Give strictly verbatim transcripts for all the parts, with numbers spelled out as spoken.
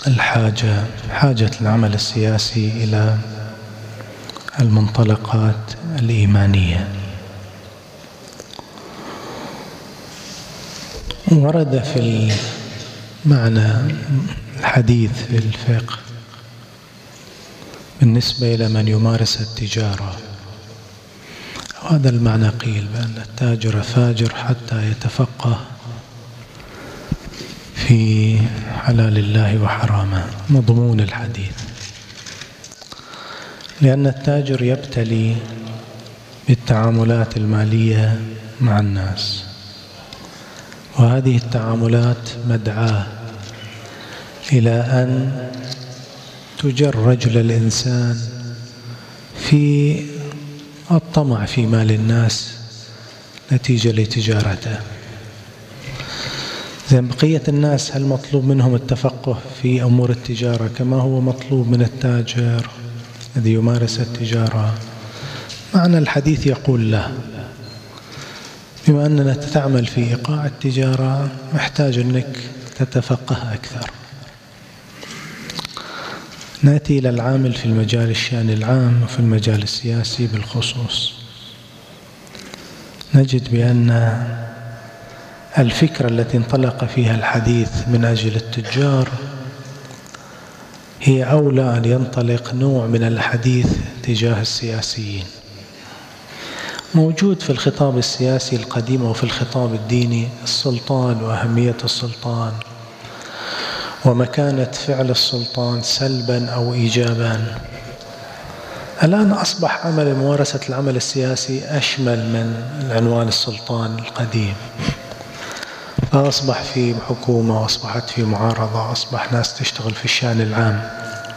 الحاجة حاجة العمل السياسي إلى المنطلقات الإيمانية. ورد في المعنى الحديث في الفقه بالنسبة إلى من يمارس التجارة، وهذا المعنى قيل بأن التاجر فاجر حتى يتفقه في حلال الله وحرامه، مضمون الحديث، لأن التاجر يبتلي بالتعاملات المالية مع الناس، وهذه التعاملات مدعاة إلى أن تجر رجل الإنسان في الطمع في مال الناس نتيجة لتجارته. زين بقية الناس هل مطلوب منهم التفقه في أمور التجارة كما هو مطلوب من التاجر الذي يمارس التجارة؟ معنى الحديث يقول لا، بما أننا تعمل في إيقاع التجارة محتاج أنك تتفقه أكثر. نأتي إلى العامل في المجال الشأن العام وفي المجال السياسي بالخصوص، نجد بأن الفكرة التي انطلق فيها الحديث من أجل التجار هي أولى أن ينطلق نوع من الحديث تجاه السياسيين. موجود في الخطاب السياسي القديم وفي الخطاب الديني السلطان وأهمية السلطان ومكانة فعل السلطان سلبا أو إيجابا. الآن أصبح عمل ممارسة العمل السياسي أشمل من العنوان السلطان القديم، فأصبح في حكومة وأصبحت في معارضة، أصبح ناس تشتغل في الشأن العام.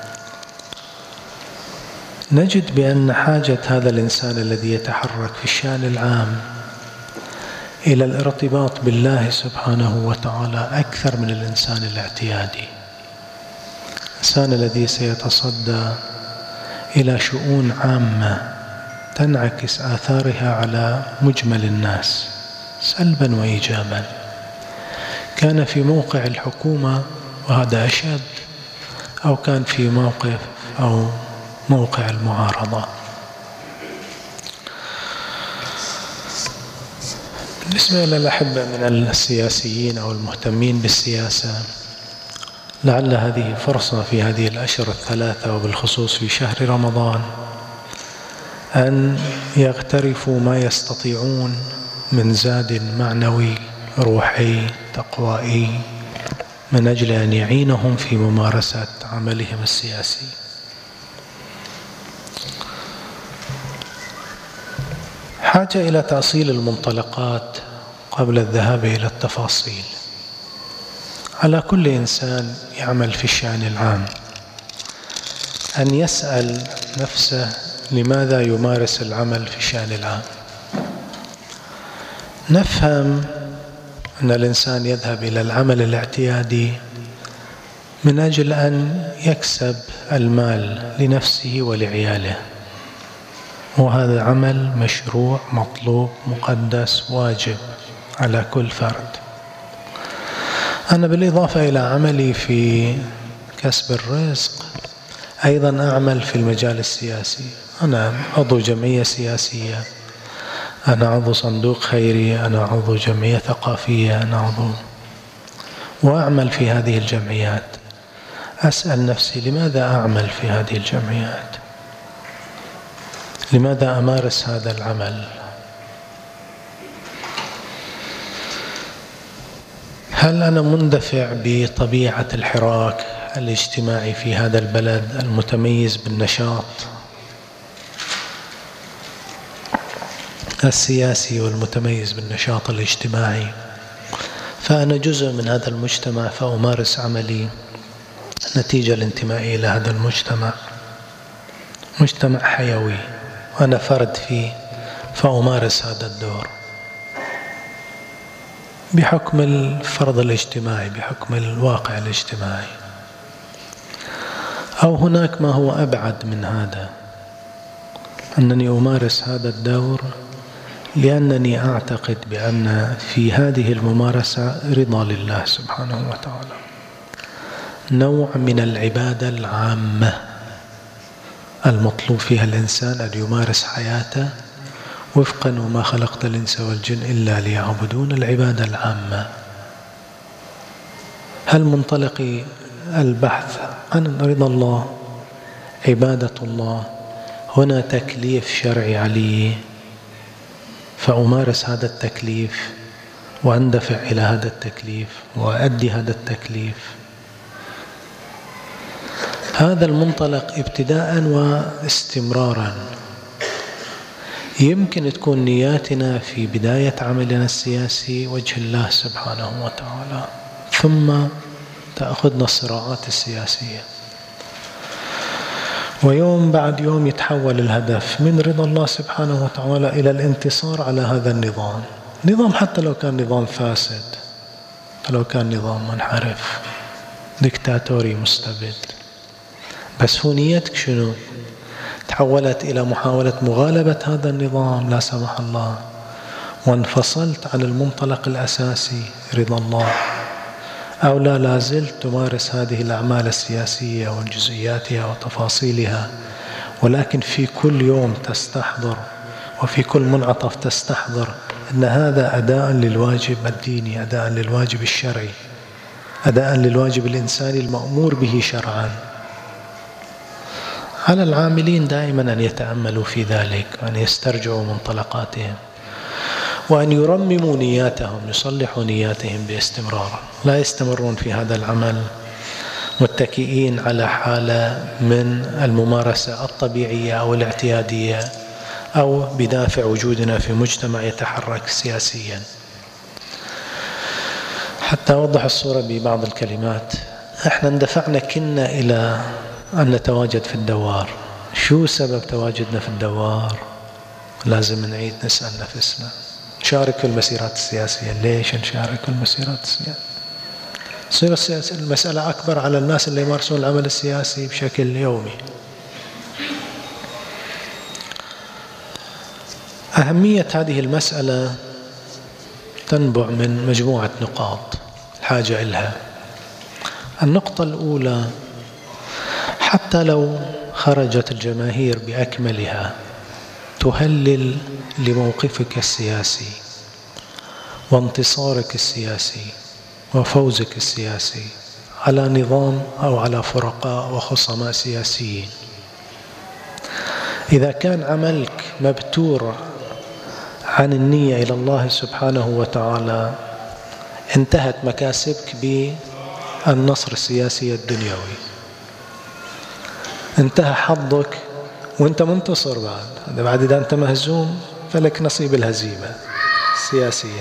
نجد بأن حاجة هذا الإنسان الذي يتحرك في الشأن العام إلى الارتباط بالله سبحانه وتعالى أكثر من الإنسان الاعتيادي، الإنسان الذي سيتصدى إلى شؤون عامة تنعكس آثارها على مجمل الناس سلبا وإيجابا، كان في موقع الحكومة وهذا أشد، أو كان في موقف أو موقع المعارضة. بالنسبة للأحبة من السياسيين أو المهتمين بالسياسة، لعل هذه فرصة في هذه الأشهر الثلاثة وبالخصوص في شهر رمضان أن يغترفوا ما يستطيعون من زاد معنوي روحي تقوائي من أجل أن يعينهم في ممارسة عملهم السياسي. حاجة إلى تأصيل المنطلقات قبل الذهاب إلى التفاصيل. على كل إنسان يعمل في الشأن العام أن يسأل نفسه لماذا يمارس العمل في الشأن العام. نفهم أن الإنسان يذهب إلى العمل الاعتيادي من أجل أن يكسب المال لنفسه ولعياله، وهذا عمل مشروع مطلوب مقدس واجب على كل فرد. أنا بالإضافة إلى عملي في كسب الرزق أيضا أعمل في المجال السياسي. أنا عضو جمعية سياسية، أنا عضو صندوق خيري، أنا عضو جمعية ثقافية، أنا عضو، وأعمل في هذه الجمعيات. أسأل نفسي لماذا أعمل في هذه الجمعيات؟ لماذا أمارس هذا العمل؟ هل أنا مندفع بطبيعة الحراك الاجتماعي في هذا البلد المتميز بالنشاط السياسي والمتميز بالنشاط الاجتماعي، فأنا جزء من هذا المجتمع فأمارس عملي نتيجة لانتمائي إلى هذا المجتمع، مجتمع حيوي وأنا فرد فيه فأمارس هذا الدور بحكم الفرض الاجتماعي، بحكم الواقع الاجتماعي. أو هناك ما هو أبعد من هذا، أنني أمارس هذا الدور لأنني أعتقد بأن في هذه الممارسة رضا لله سبحانه وتعالى. نوع من العبادة العامة المطلوب فيها الإنسان أن يمارس حياته وفقا وما خلقت الإنس والجن إلا ليعبدون، العبادة العامة. هل منطلق البحث عن رضا الله، عبادة الله، هنا تكليف شرعي علي فأمارس هذا التكليف وأندفع إلى هذا التكليف وأؤدي هذا التكليف. هذا المنطلق ابتداء واستمرارا. يمكن تكون نياتنا في بداية عملنا السياسي وجه الله سبحانه وتعالى، ثم تأخذنا الصراعات السياسية، ويوم بعد يوم يتحول الهدف من رضا الله سبحانه وتعالى إلى الانتصار على هذا النظام. نظام حتى لو كان نظام فاسد، لو كان نظام منحرف ديكتاتوري مستبد، بس هو نيتك شنو؟ تحولت إلى محاولة مغالبة هذا النظام لا سمح الله، وانفصلت عن المنطلق الأساسي رضا الله، أو لا لازلت تمارس هذه الأعمال السياسية وجزئياتها وتفاصيلها، ولكن في كل يوم تستحضر وفي كل منعطف تستحضر أن هذا أداء للواجب الديني، أداء للواجب الشرعي، أداء للواجب الإنساني المأمور به شرعا. على العاملين دائما أن يتأملوا في ذلك، وأن يسترجعوا منطلقاتهم، وأن يرمموا نياتهم، يصلحوا نياتهم باستمرار، لا يستمرون في هذا العمل متكئين على حالة من الممارسة الطبيعية أو الاعتيادية، أو بدافع وجودنا في مجتمع يتحرك سياسيا. حتى أوضح الصورة ببعض الكلمات، احنا اندفعنا كنا إلى أن نتواجد في الدوار. شو سبب تواجدنا في الدوار؟ لازم نعيد نسأل نفسنا. نشارك في المسيرات السياسية، ليش نشارك في المسيرات السياسية؟ تصير المسألة أكبر على الناس اللي يمارسون العمل السياسي بشكل يومي. أهمية هذه المسألة تنبع من مجموعة نقاط الحاجة إلها. النقطة الأولى، حتى لو خرجت الجماهير بأكملها تهلل لموقفك السياسي وانتصارك السياسي وفوزك السياسي على نظام أو على فرقاء وخصماء سياسيين، إذا كان عملك مبتور عن النية إلى الله سبحانه وتعالى، انتهت مكاسبك بالنصر السياسي الدنيوي، انتهى حظك وانت منتصر. بعد بعد إذا أنت مهزوم فلك نصيب الهزيمة السياسية.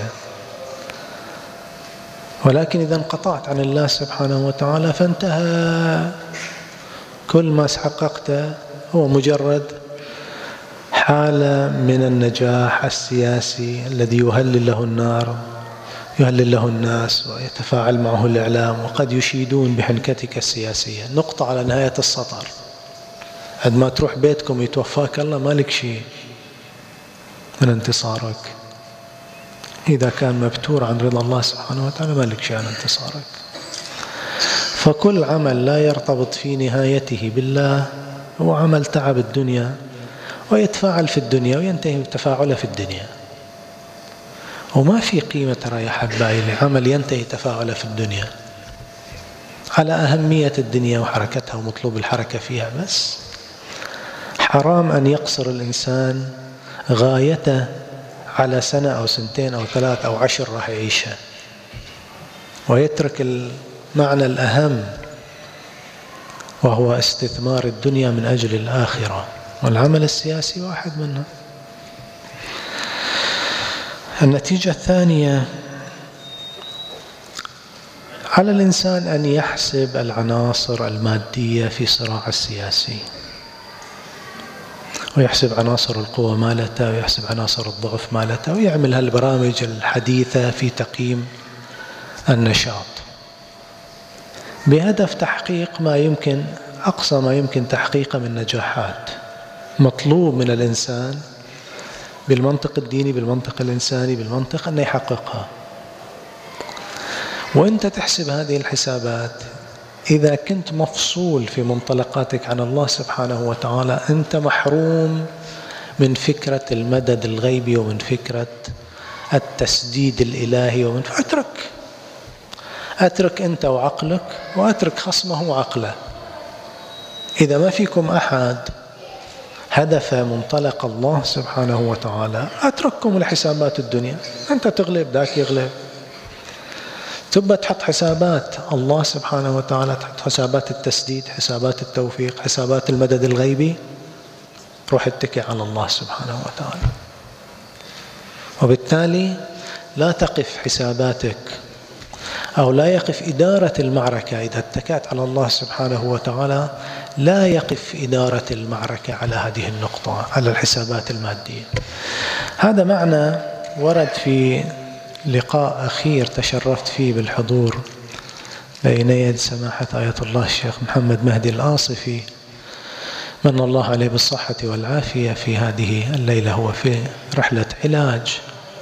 ولكن إذا انقطعت عن الله سبحانه وتعالى فانتهى كل ما حققته هو مجرد حالة من النجاح السياسي الذي يهلل له النار، يهلل له الناس ويتفاعل معه الإعلام، وقد يشيدون بحنكتك السياسية. نقطة على نهاية السطر. عندما تروح بيتكم يتوفاك الله، مالك شيء من انتصارك. إذا كان مبتور عن رضا الله سبحانه وتعالى مالك شيء عن انتصارك. فكل عمل لا يرتبط في نهايته بالله هو عمل تعب الدنيا، ويتفاعل في الدنيا وينتهي تفاعله في الدنيا. وما في قيمة ترى يا أحبائي لعمل ينتهي تفاعله في الدنيا، على أهمية الدنيا وحركتها ومطلوب الحركة فيها. بس حرام أن يقصر الإنسان غايته على سنة أو سنتين أو ثلاث أو عشر راح يعيشها، ويترك المعنى الأهم وهو استثمار الدنيا من أجل الآخرة، والعمل السياسي واحد منها. النتيجة الثانية، على الإنسان أن يحسب العناصر المادية في صراع السياسي، ويحسب عناصر القوة مالته، ويحسب عناصر الضعف مالته، ويعمل هالبرامج الحديثة في تقييم النشاط بهدف تحقيق ما يمكن، أقصى ما يمكن تحقيقه من نجاحات مطلوب من الإنسان بالمنطق الديني، بالمنطق الإنساني، بالمنطق أن يحققها. وأنت تحسب هذه الحسابات، إذا كنت مفصول في منطلقاتك عن الله سبحانه وتعالى أنت محروم من فكرة المدد الغيبي ومن فكرة التسديد الإلهي ومن اترك أترك أنت وعقلك وأترك خصمه وعقله. إذا ما فيكم أحد هدف منطلق الله سبحانه وتعالى أترككم لحسابات الدنيا، أنت تغلب ذاك يغلب. تبى تحط حسابات الله سبحانه وتعالى، تحط حسابات التسديد، حسابات التوفيق، حسابات المدد الغيبي، روح اتكئ على الله سبحانه وتعالى. وبالتالي لا تقف حساباتك أو لا يقف إدارة المعركة إذا اتكأت على الله سبحانه وتعالى، لا يقف إدارة المعركة على هذه النقطة، على الحسابات المادية. هذا معنى ورد في لقاء أخير تشرفت فيه بالحضور بين يد سماحة آية الله الشيخ محمد مهدي الآصفي من الله عليه بالصحة والعافية في هذه الليلة، هو في رحلة علاج،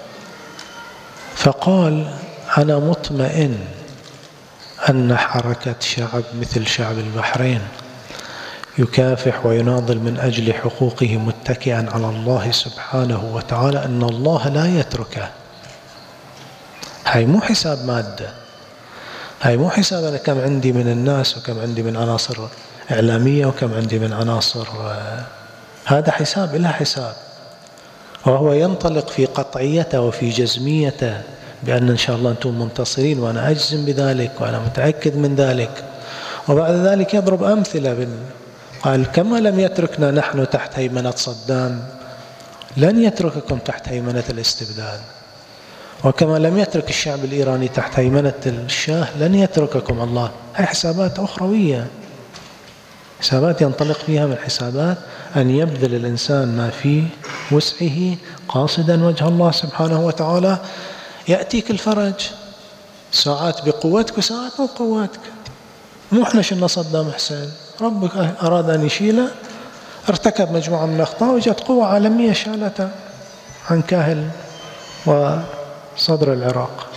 فقال: أنا مطمئن أن حركة شعب مثل شعب البحرين يكافح ويناضل من أجل حقوقه متكئا على الله سبحانه وتعالى أن الله لا يتركه. هاي مو حساب مادة، هاي مو حساب أنا كم عندي من الناس وكم عندي من عناصر إعلامية وكم عندي من عناصر، هذا حساب إلا حساب، وهو ينطلق في قطعيته وفي جزميته بأن إن شاء الله أنتم منتصرين، وأنا أجزم بذلك وأنا متأكد من ذلك. وبعد ذلك يضرب أمثلة بال... قال: كما لم يتركنا نحن تحت هيمنة صدام لن يترككم تحت هيمنة الاستبداد، وكما لم يترك الشعب الإيراني تحت هيمنة الشاه لن يترككم الله. هاي حسابات أخروية، حسابات ينطلق فيها من حسابات أن يبذل الإنسان ما في وسعه قاصدا وجه الله سبحانه وتعالى. يأتيك الفرج ساعات بقوتك وساعات مو بقوتك. مو احنا شلنا صدام حسين، ربك أراد أن يشيله، ارتكب مجموعة من الأخطاء وجت قوة عالمية شالته عن كاهل وصدر العراق.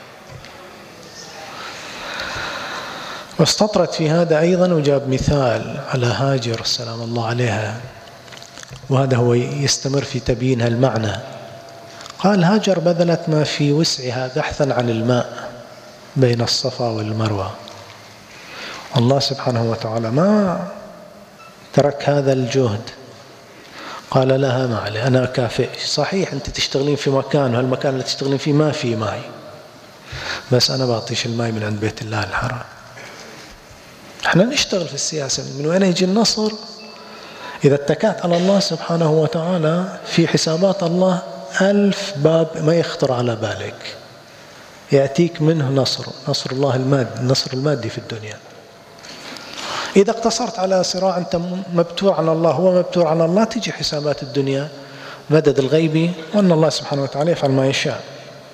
واستطرد في هذا أيضا وجاب مثال على هاجر سلام الله عليها، وهذا هو يستمر في تبيين هالمعنى. قال: هاجر بذلت ما في وسعها بحثا عن الماء بين الصفا والمروة، الله سبحانه وتعالى ما ترك هذا الجهد، قال لها: ما علي أنا أكافئك. صحيح أنت تشتغلين في مكان وهالمكان اللي تشتغلين فيه ما في ماء، بس أنا بعطيش الماء من عند بيت الله الحرام. احنا نشتغل في السياسة، من وين يجي النصر؟ إذا اتكأت على الله سبحانه وتعالى في حسابات الله ألف باب ما يخطر على بالك يأتيك منه نصر، نصر الله المادي، النصر المادي في الدنيا. إذا اقتصرت على صراع أنت مبتور عن الله، هو مبتور عن الله، تجي حسابات الدنيا مدد الغيبي، وأن الله سبحانه وتعالى يفعل ما يشاء.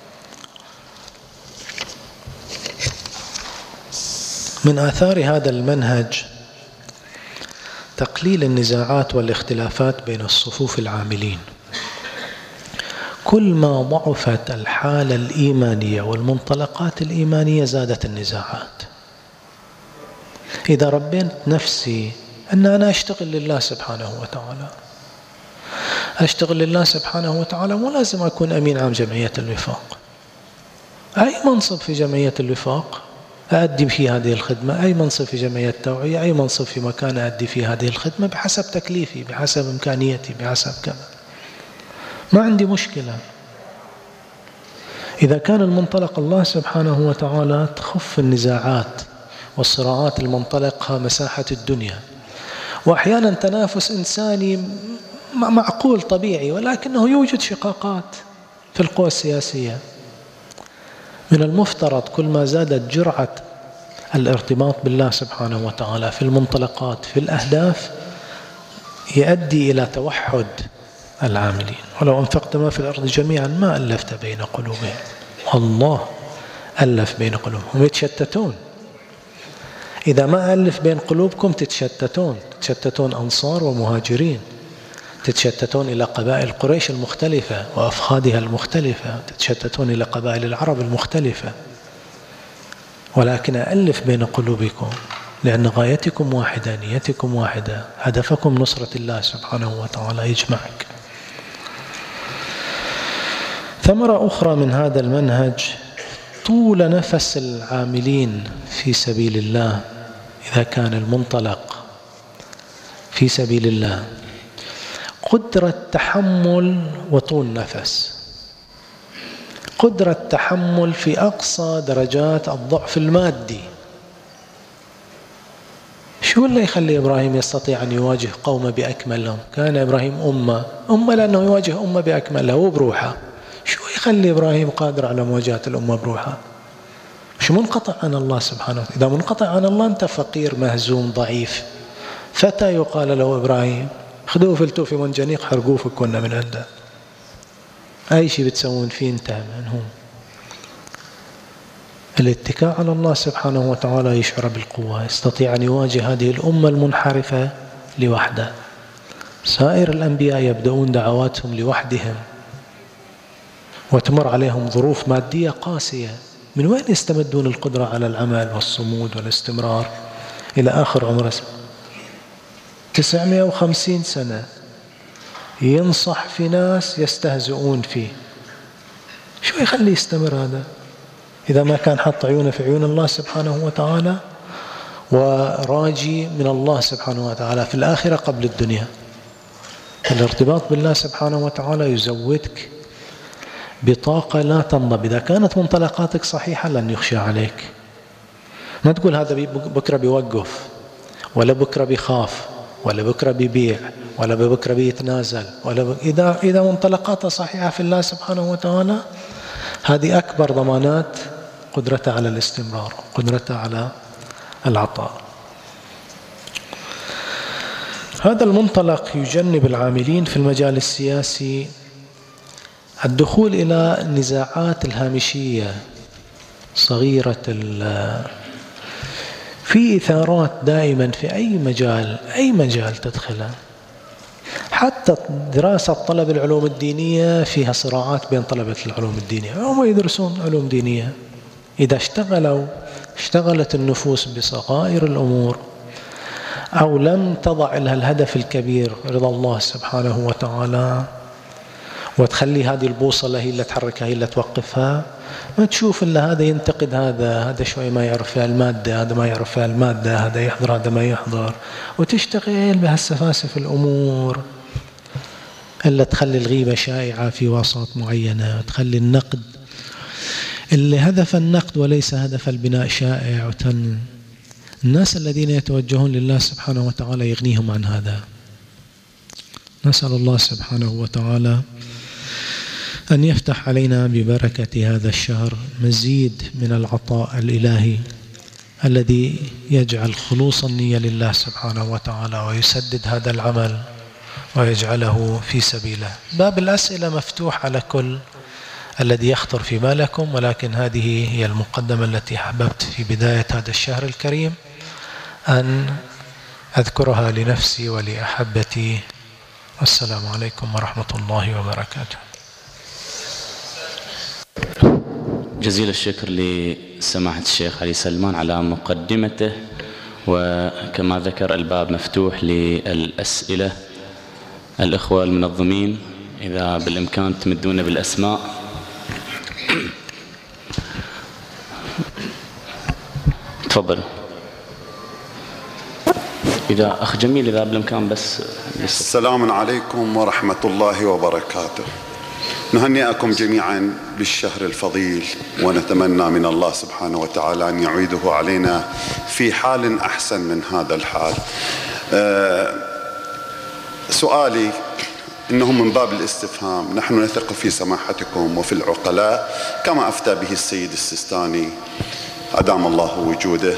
من آثار هذا المنهج تقليل النزاعات والاختلافات بين الصفوف العاملين. كل ما ضعفت الحالة الإيمانية والمنطلقات الإيمانية زادت النزاعات. إذا ربيت نفسي أن أنا أشتغل لله سبحانه وتعالى، أشتغل لله سبحانه وتعالى، مو لازم أكون أمين عام جمعية الوفاق، أي منصب في جمعية الوفاق أؤدي في هذه الخدمة، أي منصب في جمعية التوعية، أي منصب في مكان أؤدي في هذه الخدمة بحسب تكليفي، بحسب إمكانيتي، بحسب كذا، ما عندي مشكلة. إذا كان المنطلق الله سبحانه وتعالى تخف النزاعات والصراعات المنطلقها مساحة الدنيا، وأحيانا تنافس إنساني معقول طبيعي، ولكنه يوجد شقاقات في القوى السياسية. من المفترض كل ما زادت جرعة الارتباط بالله سبحانه وتعالى في المنطلقات في الأهداف يؤدي إلى توحد العاملين. ولو أنفقت ما في الأرض جميعا ما ألفت بين قلوبهم، الله ألف بين قلوبهم، هم يتشتتون. إذا ما ألف بين قلوبكم تتشتتون، تتشتتون أنصار ومهاجرين، تتشتتون إلى قبائل قريش المختلفة وأفخاذها المختلفة، تتشتتون إلى قبائل العرب المختلفة. ولكن ألف بين قلوبكم لأن غايتكم واحدة، نيتكم واحدة، هدفكم نصرة الله سبحانه وتعالى يجمعك. ثمرة أخرى من هذا المنهج طول نفس العاملين في سبيل الله. إذا كان المنطلق في سبيل الله قدرة تحمل وطول نفس، قدرة تحمل في أقصى درجات الضعف المادي. شو اللي يخلي إبراهيم يستطيع أن يواجه قومه بأكملهم؟ كان إبراهيم أمة أمة لأنه يواجه أمة بأكملها وبروحها. شو يخلي إبراهيم قادر على مواجهة الأمة بروحها؟ مش منقطع عن الله سبحانه وتعالى. إذا منقطع عن الله أنت فقير مهزوم ضعيف. فتى يقال له إبراهيم خذوه فلتوه في منجنيق حرقوه فكونا من عنده. أي شيء بتسوون فيه انت منهم. الاتكاء على الله سبحانه وتعالى يشعر بالقوة، يستطيع أن يواجه هذه الأمة المنحرفة لوحده. سائر الأنبياء يبدأون دعواتهم لوحدهم وتمر عليهم ظروف مادية قاسية، من وين يستمدون القدرة على العمل والصمود والاستمرار إلى آخر عمره؟ تسعمائة وخمسين سنة ينصح في ناس يستهزئون فيه. شو يخلي يستمر هذا إذا ما كان حط عيونه في عيون الله سبحانه وتعالى وراجي من الله سبحانه وتعالى في الآخرة قبل الدنيا؟ الارتباط بالله سبحانه وتعالى يزودك بطاقة لا تنضب. إذا كانت منطلقاتك صحيحة لن يخشى عليك. ما تقول هذا بكرة بيوقف، ولا بكرة بيخاف، ولا بكرة بيبيع، ولا بكرة بيتنازل، ولا ب... إذا إذا منطلقاته صحيحة في الله سبحانه وتعالى هذه أكبر ضمانات قدرته على الاستمرار، قدرته على العطاء. هذا المنطلق يجنب العاملين في المجال السياسي الدخول إلى النزاعات الهامشية صغيرة في إثارات دائما في أي مجال، أي مجال تدخله. حتى دراسة طلب العلوم الدينية فيها صراعات بين طلبة العلوم الدينية، هم يدرسون علوم دينية. إذا اشتغلوا اشتغلت النفوس بصغائر الأمور أو لم تضع لها الهدف الكبير رضا الله سبحانه وتعالى وتخلي هذه البوصلة هي اللي تحركها، هي اللي توقفها، ما تشوف إلا هذا ينتقد هذا، هذا شوي ما يعرف فيها المادة، هذا ما يعرف فيها المادة، هذا يحضر هذا ما يحضر، وتشتغل بهالسفاسف الأمور إلا تخلي الغيبة شائعة في وسط معينة، وتخلي النقد اللي هدف النقد وليس هدف البناء شائع وتن. الناس الذين يتوجهون لله سبحانه وتعالى يغنيهم عن هذا. نسأل الله سبحانه وتعالى أن يفتح علينا ببركة هذا الشهر مزيد من العطاء الإلهي الذي يجعل خلوص النية لله سبحانه وتعالى ويسدد هذا العمل ويجعله في سبيله. باب الأسئلة مفتوح على كل الذي يخطر في بالكم، ولكن هذه هي المقدمة التي حببت في بداية هذا الشهر الكريم أن أذكرها لنفسي ولأحبتي. والسلام عليكم ورحمة الله وبركاته. جزيل الشكر لسماحة الشيخ علي سلمان على مقدمته، وكما ذكر الباب مفتوح للأسئلة. الإخوة المنظمين إذا بالإمكان تمدون بالأسماء. تفضل. إذا أخ جميل إذا بالإمكان بس. السلام عليكم ورحمة الله وبركاته. نهنئكم جميعا بالشهر الفضيل، ونتمنى من الله سبحانه وتعالى أن يعيده علينا في حال أحسن من هذا الحال. أه سؤالي إنه من باب الاستفهام. نحن نثق في سماحتكم وفي العقلاء كما أفتى به السيد السيستاني أدام الله وجوده،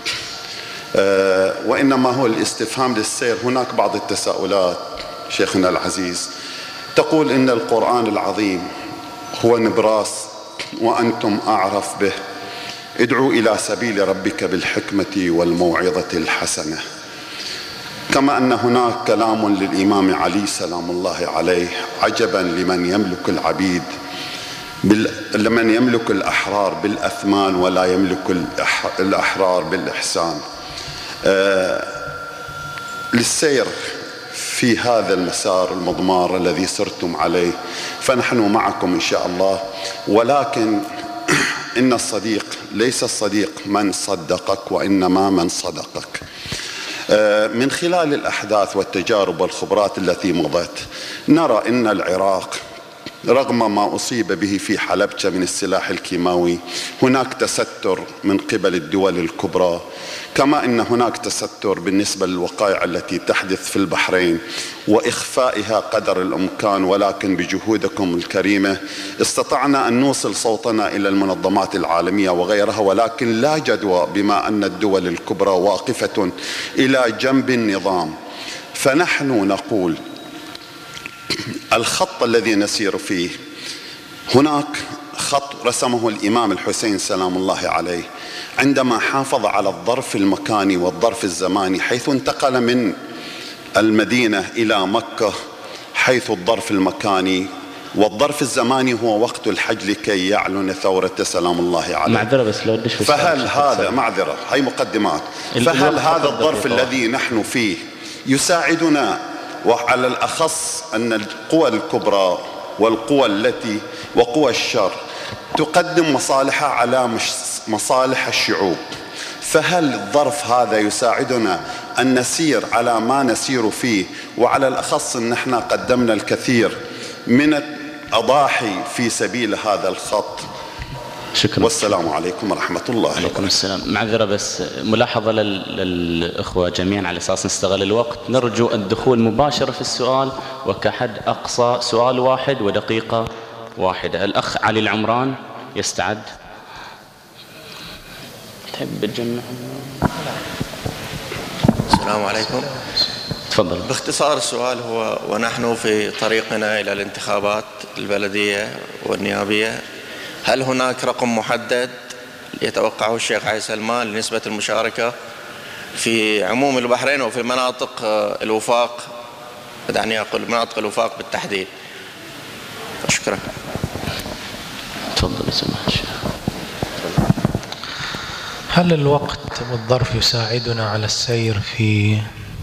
أه وإنما هو الاستفهام للسير. هناك بعض التساؤلات شيخنا العزيز تقول إن القرآن العظيم هو نبراس وأنتم أعرف به، ادعوا إلى سبيل ربك بالحكمة والموعظة الحسنة. كما أن هناك كلام للإمام علي سلام الله عليه: عجبا لمن يملك العبيد بال... لمن يملك الأحرار بالأثمان ولا يملك الأحرار بالإحسان. للسير في هذا المسار المضمار الذي سرتم عليه، فنحن معكم إن شاء الله. ولكن إن الصديق ليس الصديق من صدقك، وإنما من صدقك. من خلال الأحداث والتجارب والخبرات التي مضت نرى أن العراق رغم ما أصيب به في حلبجة من السلاح الكيماوي هناك تستر من قبل الدول الكبرى، كما أن هناك تستر بالنسبة للوقائع التي تحدث في البحرين وإخفائها قدر الإمكان. ولكن بجهودكم الكريمة استطعنا أن نوصل صوتنا إلى المنظمات العالمية وغيرها، ولكن لا جدوى بما أن الدول الكبرى واقفة إلى جنب النظام. فنحن نقول الخط الذي نسير فيه، هناك خط رسمه الإمام الحسين سلام الله عليه عندما حافظ على الظرف المكاني والظرف الزماني، حيث انتقل من المدينة إلى مكة، حيث الظرف المكاني والظرف الزماني هو وقت الحج لكي يعلن ثورة سلام الله عليه. معذرة بس لو ادش. فهل هذا معذرة هي مقدمات. فهل هذا الظرف الذي نحن فيه يساعدنا، وعلى الأخص أن القوى الكبرى والقوى التي وقوى الشر تقدم مصالحها على مصالح الشعوب، فهل الظرف هذا يساعدنا أن نسير على ما نسير فيه؟ وعلى الأخص أن احنا قدمنا الكثير من الأضاحي في سبيل هذا الخط. شكرا. والسلام عليكم ورحمة الله وبركاته. عليكم السلام. معذرة بس ملاحظة للإخوة جميعا على أساس نستغل الوقت، نرجو الدخول مباشرة في السؤال، وكحد أقصى سؤال واحد ودقيقة واحدة. الأخ علي العمران يستعد. تحب تجمع؟ السلام عليكم. تفضل. باختصار السؤال هو: ونحن في طريقنا إلى الانتخابات البلدية والنيابية، هل هناك رقم محدد يتوقعه الشيخ علي سلمان لنسبة المشاركة في عموم البحرين وفي مناطق الوفاق؟ دعني أقول مناطق الوفاق بالتحديد. شكرا. تفضل سماحة الشيخ. هل الوقت والظرف يساعدنا على السير في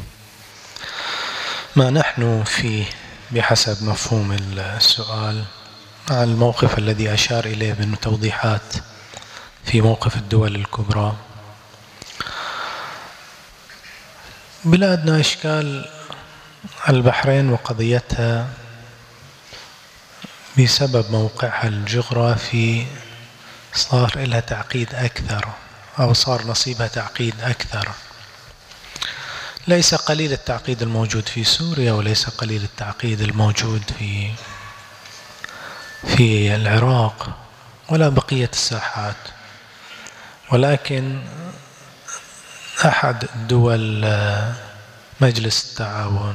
ما نحن فيه بحسب مفهوم السؤال، مع الموقف الذي أشار إليه من توضيحات في موقف الدول الكبرى؟ بلادنا إشكال البحرين وقضيتها بسبب موقعها الجغرافي صار لها تعقيد أكثر، أو صار نصيبها تعقيد أكثر. ليس قليل التعقيد الموجود في سوريا، وليس قليل التعقيد الموجود في في العراق ولا بقية الساحات. ولكن أحد الدول مجلس التعاون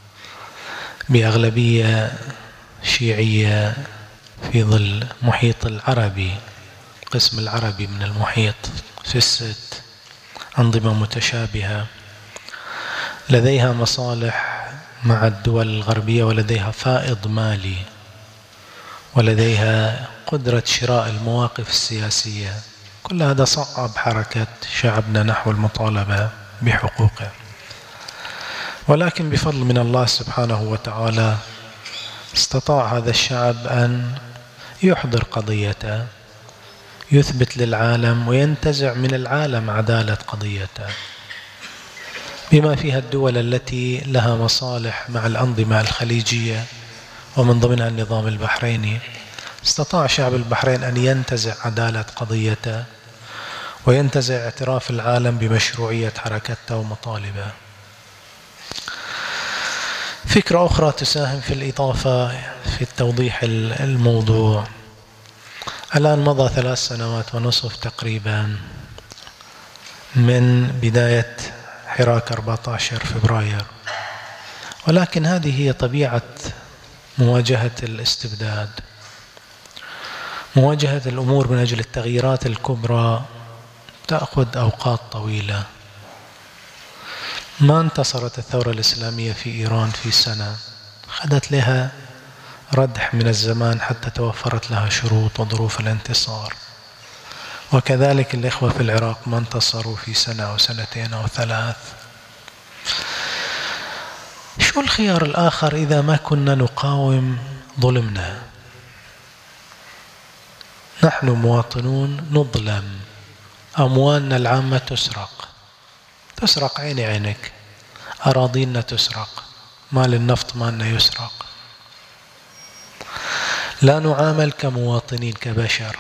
بأغلبية شيعية في ظل محيط العربي، القسم العربي من المحيط، في الست أنظمة متشابهة لديها مصالح مع الدول الغربية، ولديها فائض مالي، ولديها قدرة شراء المواقف السياسية. كل هذا صعب حركة شعبنا نحو المطالبة بحقوقه. ولكن بفضل من الله سبحانه وتعالى استطاع هذا الشعب أن يحضر قضيته، يثبت للعالم وينتزع من العالم عدالة قضيته، بما فيها الدول التي لها مصالح مع الأنظمة الخليجية ومن ضمنها النظام البحريني. استطاع شعب البحرين أن ينتزع عدالة قضيته وينتزع اعتراف العالم بمشروعية حركته ومطالبه. فكرة أخرى تساهم في الإضافة في التوضيح الموضوع: الآن مضى ثلاث سنوات ونصف تقريبا من بداية حراك أربعة عشر فبراير، ولكن هذه هي طبيعة مواجهة الاستبداد. مواجهة الأمور من أجل التغييرات الكبرى تأخذ أوقات طويلة. ما انتصرت الثورة الإسلامية في إيران في سنة، أخذت لها ردح من الزمان حتى توفرت لها شروط وظروف الانتصار. وكذلك الإخوة في العراق ما انتصروا في سنة أو سنتين أو ثلاث. شو الخيار الآخر إذا ما كنا نقاوم ظلمنا؟ نحن مواطنون نظلم، أموالنا العامة تسرق، تسرق عيني عينك، أراضينا تسرق، مال النفط مالنا يسرق، لا نعامل كمواطنين كبشر،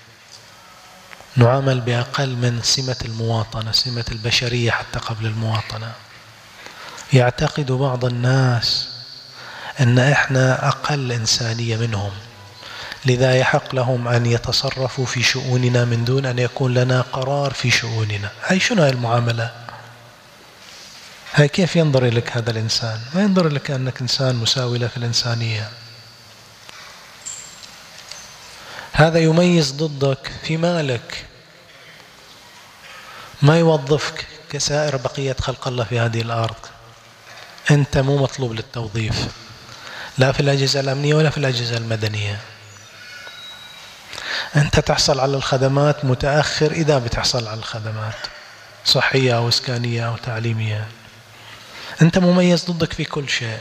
نعامل بأقل من سمة المواطنة، سمة البشرية حتى قبل المواطنة. يعتقد بعض الناس أن إحنا أقل إنسانية منهم، لذا يحق لهم أن يتصرفوا في شؤوننا من دون أن يكون لنا قرار في شؤوننا. هاي شنو هاي المعاملة؟ هاي كيف ينظر لك هذا الإنسان؟ ما ينظر لك أنك إنسان مساوي له في الإنسانية. هذا يميز ضدك في مالك، ما يوظفك كسائر بقية خلق الله في هذه الأرض. أنت مو مطلوب للتوظيف، لا في الأجهزة الأمنية ولا في الأجهزة المدنية. أنت تحصل على الخدمات متأخر إذا بتحصل على الخدمات صحية أو إسكانية أو تعليمية. أنت مميز ضدك في كل شيء،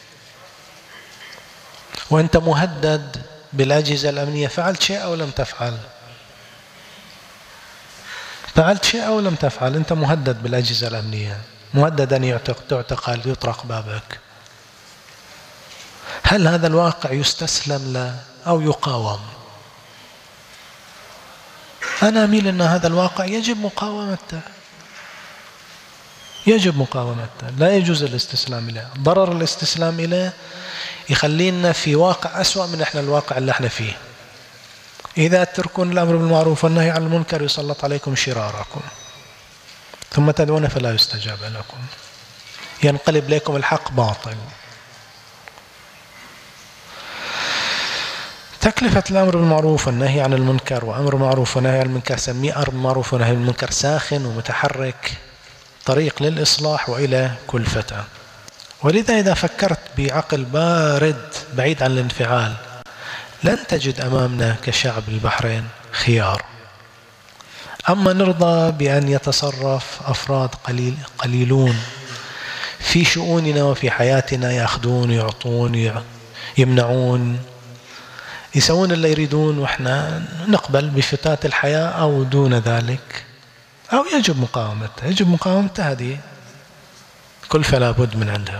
وأنت مهدد بالأجهزة الأمنية. فعلت شيء أو لم تفعل، فعلت شيء أو لم تفعل، أنت مهدد بالأجهزة الأمنية، مهدد أن تعتقل، يطرق بابك. هل هذا الواقع يستسلم له أو يقاوم؟ أنا أميل أن هذا الواقع يجب مقاومته، يجب مقاومته، لا يجوز الاستسلام إليه. ضرر الاستسلام إليه يخلينا في واقع أسوأ من إحنا الواقع اللي إحنا فيه. إذا تركون الأمر بالمعروف والنهي عن المنكر يسلط عليكم شراركم، ثم تدعون فلا يستجاب لكم، ينقلب لكم الحق باطل. تكلفة الأمر بالمعروف والنهي عن المنكر، وأمر معروف ونهي عن المنكر سميه أمر معروف ونهي عن المنكر ساخن ومتحرك، طريق للإصلاح وإلى كلفته. ولذا إذا فكرت بعقل بارد بعيد عن الانفعال لن تجد أمامنا كشعب البحرين خيار. أما نرضى بأن يتصرف أفراد قليل قليلون في شؤوننا وفي حياتنا، يأخذون يعطون يمنعون، يسوون اللي يريدون، وإحنا نقبل بفتات الحياة أو دون ذلك، أو يجب مقاومتها. يجب مقاومتها، هذه كلفة لابد من عندها.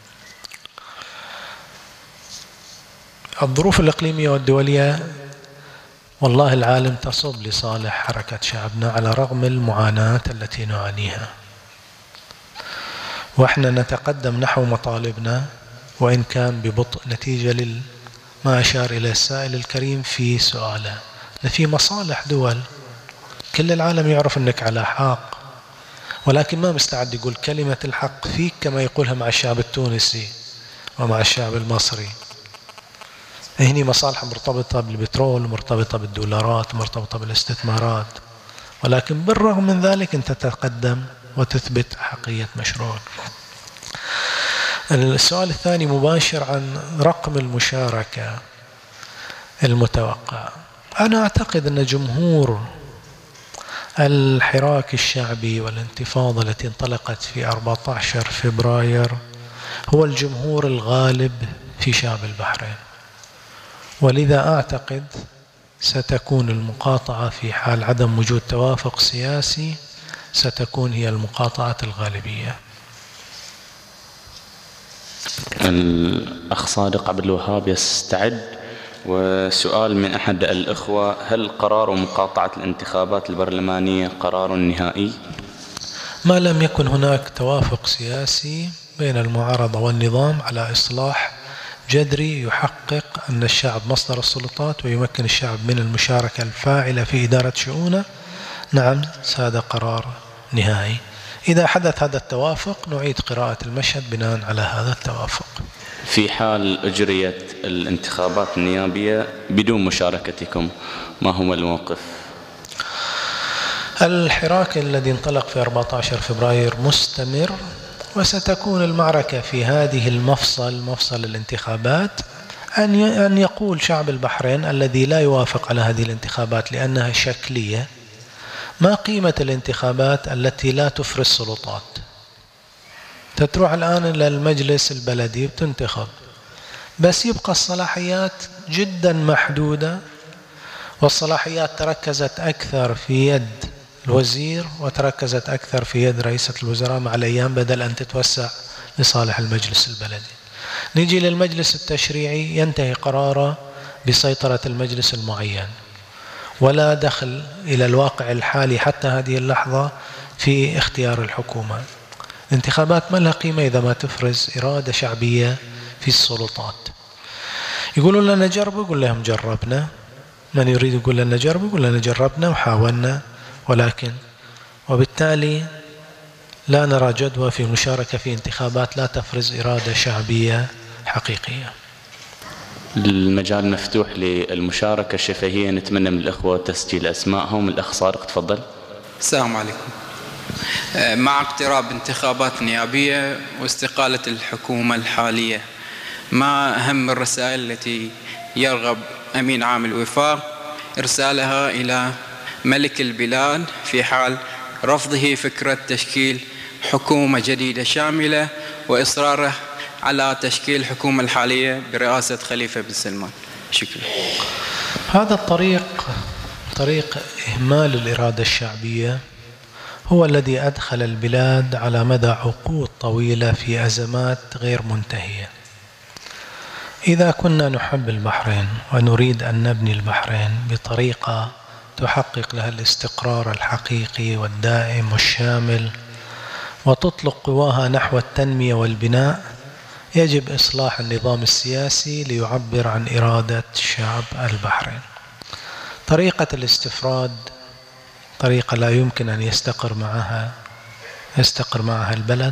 الظروف الإقليمية والدولية والله العالم تصب لصالح حركة شعبنا على رغم المعاناة التي نعانيها، وإحنا نتقدم نحو مطالبنا وإن كان ببطء، نتيجة لما أشار إلى السائل الكريم في سؤاله. في مصالح دول كل العالم يعرف أنك على حق، ولكن ما مستعد يقول كلمة الحق فيك كما يقولها مع الشعب التونسي ومع الشعب المصري. هني مصالح مرتبطة بالبترول، مرتبطة بالدولارات، مرتبطة بالاستثمارات، ولكن بالرغم من ذلك أنت تتقدم وتثبت حقية مشروعك. السؤال الثاني مباشر عن رقم المشاركة المتوقع. أنا أعتقد أن جمهور الحراك الشعبي والانتفاضة التي انطلقت في أربعة عشر فبراير هو الجمهور الغالب في شعب البحرين، ولذا أعتقد ستكون المقاطعة في حال عدم وجود توافق سياسي، ستكون هي المقاطعة الغالبية. الأخ صادق عبد الوهاب يستعد، وسؤال من أحد الأخوة: هل قرار مقاطعة الانتخابات البرلمانية قرار نهائي؟ ما لم يكن هناك توافق سياسي بين المعارضة والنظام على إصلاح جذري يحقق أن الشعب مصدر السلطات ويمكن الشعب من المشاركة الفاعلة في إدارة شؤونه، نعم هذا قرار نهائي. إذا حدث هذا التوافق نعيد قراءة المشهد بناء على هذا التوافق. في حال أجريت الانتخابات النيابية بدون مشاركتكم ما هو الموقف؟ الحراك الذي انطلق في أربعة عشر فبراير مستمر، وستكون المعركة في هذه المفصل، مفصل الانتخابات، أن يقول شعب البحرين الذي لا يوافق على هذه الانتخابات لأنها شكلية ما قيمة الانتخابات التي لا تفرز سلطات؟ تروح الآن إلى المجلس البلدي بتنتخب، بس يبقى الصلاحيات جدا محدودة، والصلاحيات تركزت أكثر في يد الوزير وتركزت أكثر في يد رئيسة الوزراء مع الأيام، بدل أن تتوسع لصالح المجلس البلدي. نيجي للمجلس التشريعي، ينتهي قراره بسيطرة المجلس المعين، ولا دخل إلى الواقع الحالي حتى هذه اللحظة في اختيار الحكومة. الانتخابات ما لها قيمة إذا ما تفرز إرادة شعبية في السلطات. يقولون لنا جربوا، يقول لهم جربنا. من يريد يقول لنا جربوا، يقول لنا جربنا وحاولنا، ولكن وبالتالي لا نرى جدوى في المشاركة في انتخابات لا تفرز إرادة شعبية حقيقية. المجال مفتوح للمشاركة الشفهية، نتمنى من الأخوة تسجيل أسمائهم. الأخ صادق تفضل. السلام عليكم. مع اقتراب انتخابات نيابية واستقالة الحكومة الحالية، ما أهم الرسائل التي يرغب أمين عام الوفاق إرسالها إلى ملك البلاد في حال رفضه فكرة تشكيل حكومة جديدة شاملة وإصراره على تشكيل الحكومة الحالية برئاسة خليفة بن سلمان؟ شكرا. هذا الطريق، طريق إهمال الإرادة الشعبية، هو الذي أدخل البلاد على مدى عقود طويلة في أزمات غير منتهية. إذا كنا نحب البحرين ونريد أن نبني البحرين بطريقة تحقق لها الاستقرار الحقيقي والدائم والشامل وتطلق قواها نحو التنمية والبناء، يجب إصلاح النظام السياسي ليعبر عن إرادة شعب البحرين. طريقة الاستفراد طريقة لا يمكن أن يستقر معها يستقر معها البلد.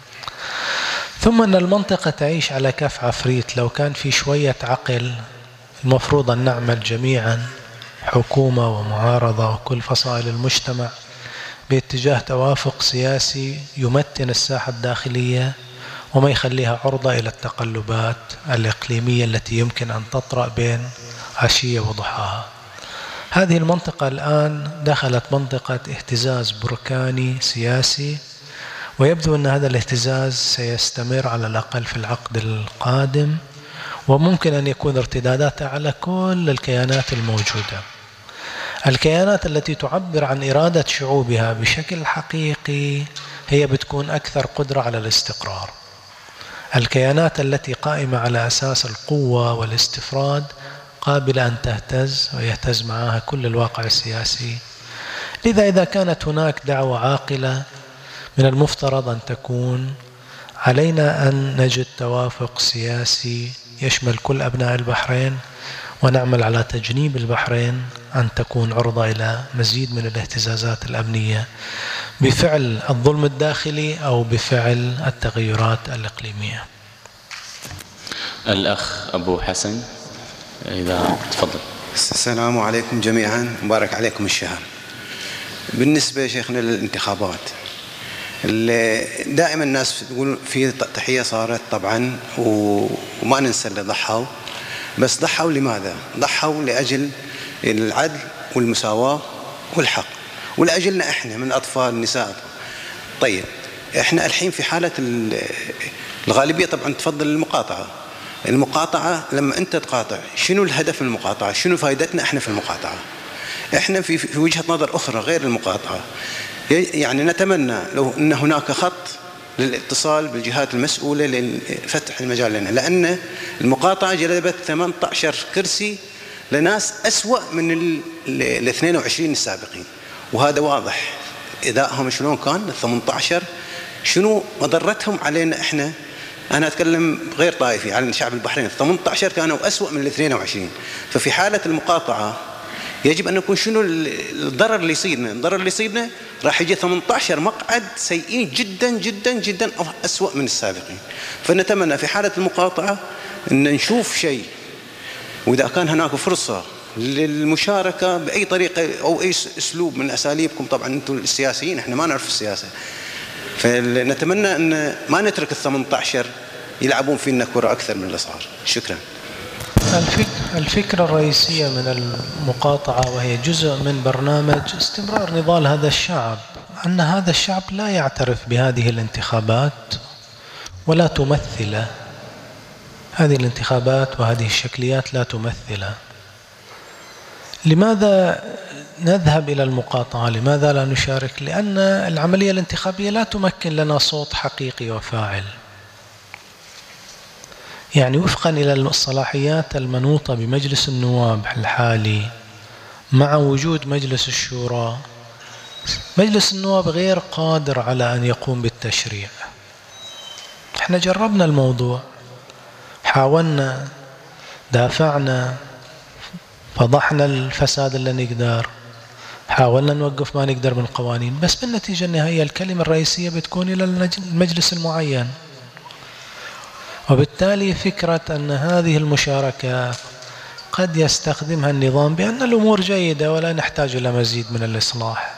ثم أن المنطقة تعيش على كف عفريت. لو كان في شوية عقل المفروض أن نعمل جميعا، حكومة ومعارضة وكل فصائل المجتمع، باتجاه توافق سياسي يمتن الساحة الداخلية وما يخليها عرضة إلى التقلبات الإقليمية التي يمكن أن تطرأ بين عشية وضحاها. هذه المنطقة الآن دخلت منطقة اهتزاز بركاني سياسي، ويبدو أن هذا الاهتزاز سيستمر على الأقل في العقد القادم، وممكن أن يكون ارتداداته على كل الكيانات الموجودة. الكيانات التي تعبر عن إرادة شعوبها بشكل حقيقي هي بتكون أكثر قدرة على الاستقرار. الكيانات التي قائمة على أساس القوة والاستفراد قابلة أن تهتز ويهتز معها كل الواقع السياسي. لذا إذا كانت هناك دعوة عاقلة من المفترض أن تكون علينا أن نجد توافق سياسي يشمل كل أبناء البحرين، ونعمل على تجنيب البحرين أن تكون عرضة إلى مزيد من الاهتزازات الأمنية بفعل الظلم الداخلي أو بفعل التغيرات الإقليمية. الأخ أبو حسن إذا تفضل. السلام عليكم جميعا، مبارك عليكم الشهر. بالنسبة شيخنا للانتخابات، دائما الناس تقول في تحية صارت طبعا، وما ننسى اللي ضحوا، بس ضحوا لماذا؟ ضحوا لأجل العدل والمساواة والحق، ولأجلنا احنا من أطفال النساء. طيب احنا الحين في حالة الغالبية طبعا تفضل المقاطعة. المقاطعة لما أنت تقاطع، شنو الهدف من المقاطعة؟ شنو فائدتنا احنا في المقاطعة؟ احنا في, في وجهة نظر أخرى غير المقاطعة. يعني نتمنى لو أن هناك خط للاتصال بالجهات المسؤولة لفتح المجال لنا، لأن المقاطعة جلبت ثمانية عشر كرسي لناس أسوأ من ال اثنين وعشرين السابقين، وهذا واضح إدائهم شلون كان. ال ثمانية عشر شنو مضرتهم علينا احنا؟ أنا أتكلم غير طائفي عن شعب البحرين. ال ثمانية عشر كانوا أسوأ من ال اثنين وعشرين. ففي حالة المقاطعة يجب أن نكون شنو الضرر اللي يصيبنا؟ الضرر اللي يصيبنا راح يجي ثمانية عشر مقعد سيئين جدا جدا جدا أسوأ من السابقين. فنتمنى في حالة المقاطعة أن نشوف شيء، وإذا كان هناك فرصة للمشاركة بأي طريقة أو أي أسلوب من أساليبكم، طبعا أنتم السياسيين إحنا ما نعرف السياسة، فنتمنى أن ما نترك ال ثمانية عشر يلعبون فينا كرة أكثر من اللي صار. شكرا. الفكرة الرئيسية من المقاطعة وهي جزء من برنامج استمرار نضال هذا الشعب، أن هذا الشعب لا يعترف بهذه الانتخابات ولا تمثله، هذه الانتخابات وهذه الشكليات لا تمثله. لماذا نذهب إلى المقاطعة؟ لماذا لا نشارك؟ لأن العملية الانتخابية لا تمكن لنا صوت حقيقي وفاعل، يعني وفقا إلى الصلاحيات المنوطة بمجلس النواب الحالي مع وجود مجلس الشورى، مجلس النواب غير قادر على أن يقوم بالتشريع. احنا جربنا الموضوع، حاولنا، دافعنا، فضحنا الفساد اللي نقدر، حاولنا نوقف ما نقدر من قوانين، بس بالنتيجة النهائية الكلمة الرئيسية بتكون إلى المجلس المعين. وبالتالي فكرة أن هذه المشاركة قد يستخدمها النظام بأن الأمور جيدة ولا نحتاج إلى مزيد من الإصلاح،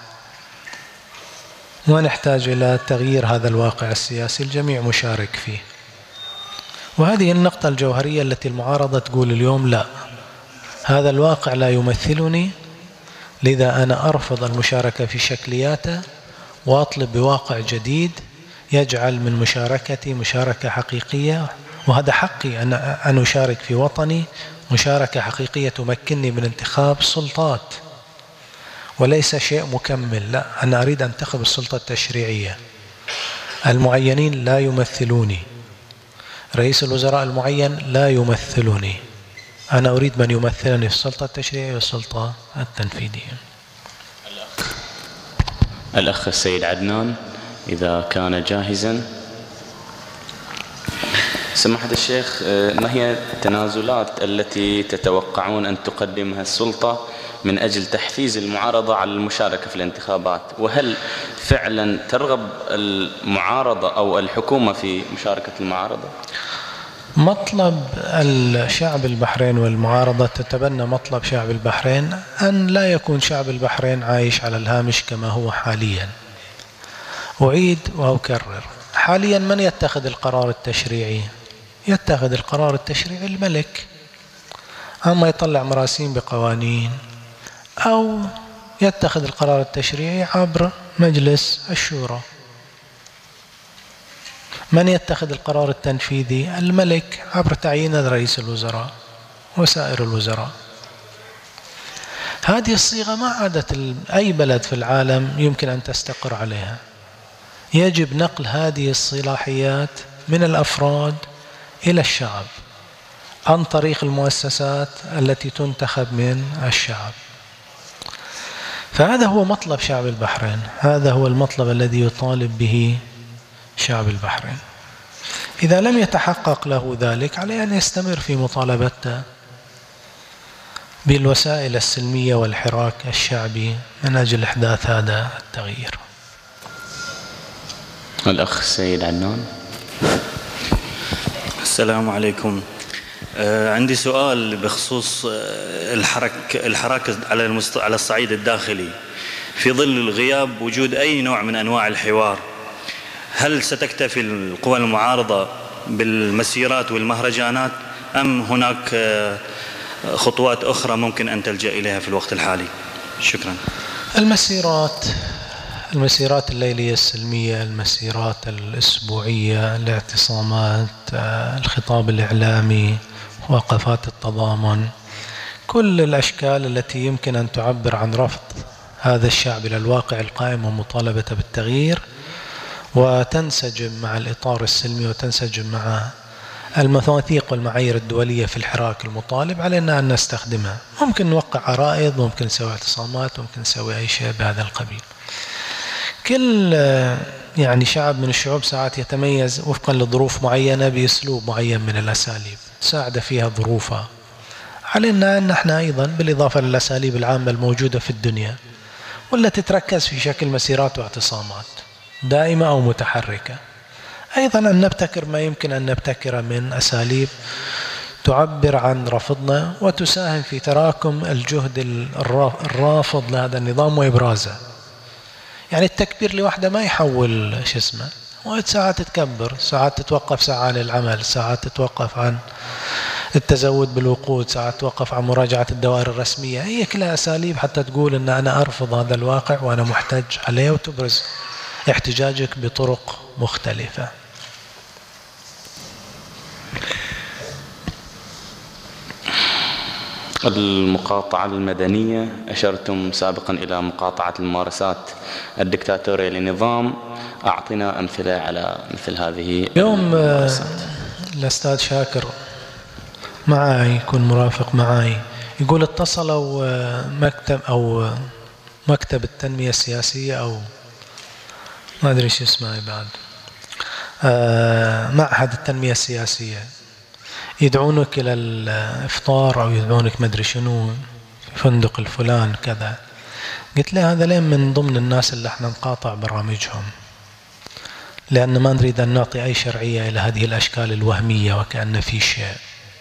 ونحتاج إلى تغيير هذا الواقع السياسي، الجميع مشارك فيه. وهذه النقطة الجوهرية التي المعارضة تقول اليوم لا، هذا الواقع لا يمثلني، لذا أنا أرفض المشاركة في شكلياته وأطلب بواقع جديد يجعل من مشاركتي مشاركة حقيقية، وهذا حقي أن أن أشارك في وطني مشاركة حقيقية تمكنني من انتخاب سلطات وليس شيء مكمل. لا، أنا أريد أن أنتخب السلطة التشريعية. المعينين لا يمثلوني، رئيس الوزراء المعين لا يمثلني، أنا أريد من يمثلني في السلطة التشريعية والسلطة التنفيذية. الأخ السيد عدنان إذا كان جاهزا. سماحة الشيخ، ما هي التنازلات التي تتوقعون أن تقدمها السلطة من أجل تحفيز المعارضة على المشاركة في الانتخابات؟ وهل فعلا ترغب المعارضة أو الحكومة في مشاركة المعارضة؟ مطلب الشعب البحرين والمعارضة تتبنى مطلب شعب البحرين أن لا يكون شعب البحرين عايش على الهامش كما هو حاليا. أعيد وأكرر، حاليا من يتخذ القرار التشريعي؟ يتخذ القرار التشريعي الملك، أما يطلع مراسيم بقوانين، أو يتخذ القرار التشريعي عبر مجلس الشورى. من يتخذ القرار التنفيذي؟ الملك عبر تعيين رئيس الوزراء وسائر الوزراء. هذه الصيغة ما عادت أي بلد في العالم يمكن أن تستقر عليها. يجب نقل هذه الصلاحيات من الأفراد إلى الشعب عن طريق المؤسسات التي تنتخب من الشعب. فهذا هو مطلب شعب البحرين، هذا هو المطلب الذي يطالب به شعب البحرين. إذا لم يتحقق له ذلك عليه أن يستمر في مطالبته بالوسائل السلمية والحراك الشعبي من أجل إحداث هذا التغيير. الأخ السيد عدنان. السلام عليكم. آه عندي سؤال بخصوص الحرك الحراك على المست... على الصعيد الداخلي في ظل غياب وجود أي نوع من أنواع الحوار. هل ستكتفي القوى المعارضة بالمسيرات والمهرجانات أم هناك آه خطوات أخرى ممكن أن تلجأ إليها في الوقت الحالي؟ شكرا. المسيرات المسيرات الليلية السلمية، المسيرات الأسبوعية، الاعتصامات، الخطاب الإعلامي، وقفات التضامن، كل الأشكال التي يمكن أن تعبر عن رفض هذا الشعب إلى الواقع القائم ومطالبته بالتغيير وتنسجم مع الإطار السلمي وتنسجم مع المواثيق والمعايير الدولية في الحراك المطالب، علينا أن نستخدمها. ممكن نوقع عرائض، ممكن نسوي اعتصامات، ممكن نسوي أي شيء بهذا القبيل. كل يعني شعب من الشعوب ساعات يتميز وفقا لظروف معينة بأسلوب معين من الأساليب تساعد فيها ظروفها. علينا أن نحن أيضا بالإضافة للأساليب العامة الموجودة في الدنيا والتي تتركز في شكل مسيرات واعتصامات دائمة أو متحركة، أيضا أن نبتكر ما يمكن أن نبتكر من أساليب تعبر عن رفضنا وتساهم في تراكم الجهد الرافض لهذا النظام وإبرازه. يعني التكبير لوحده ما يحول شو اسمه، ساعات تتكبر، ساعات تتوقف ساعة عن العمل، ساعات تتوقف عن التزود بالوقود، ساعات توقف عن مراجعة الدوائر الرسمية. هي كلها أساليب حتى تقول أن أنا أرفض هذا الواقع وأنا محتج عليه، وتبرز احتجاجك بطرق مختلفة. المقاطعة المدنية، أشرتم سابقا إلى مقاطعة الممارسات الدكتاتورية لنظام، أعطنا أمثلة على مثل هذه يوم الأستاذ شاكر معي، يكون مرافق معي، يقول اتصلوا مكتب أو مكتب التنمية السياسية أو ما أدري شو اسمه بعد، معهد التنمية السياسية، يدعونك إلى الإفطار أو يدعونك ما أدري شنو في فندق الفلان كذا. قلت له هذا لين من ضمن الناس اللي احنا نقاطع برامجهم، لأن ما نريد أن نعطي أي شرعية إلى هذه الأشكال الوهمية وكأن في شيء.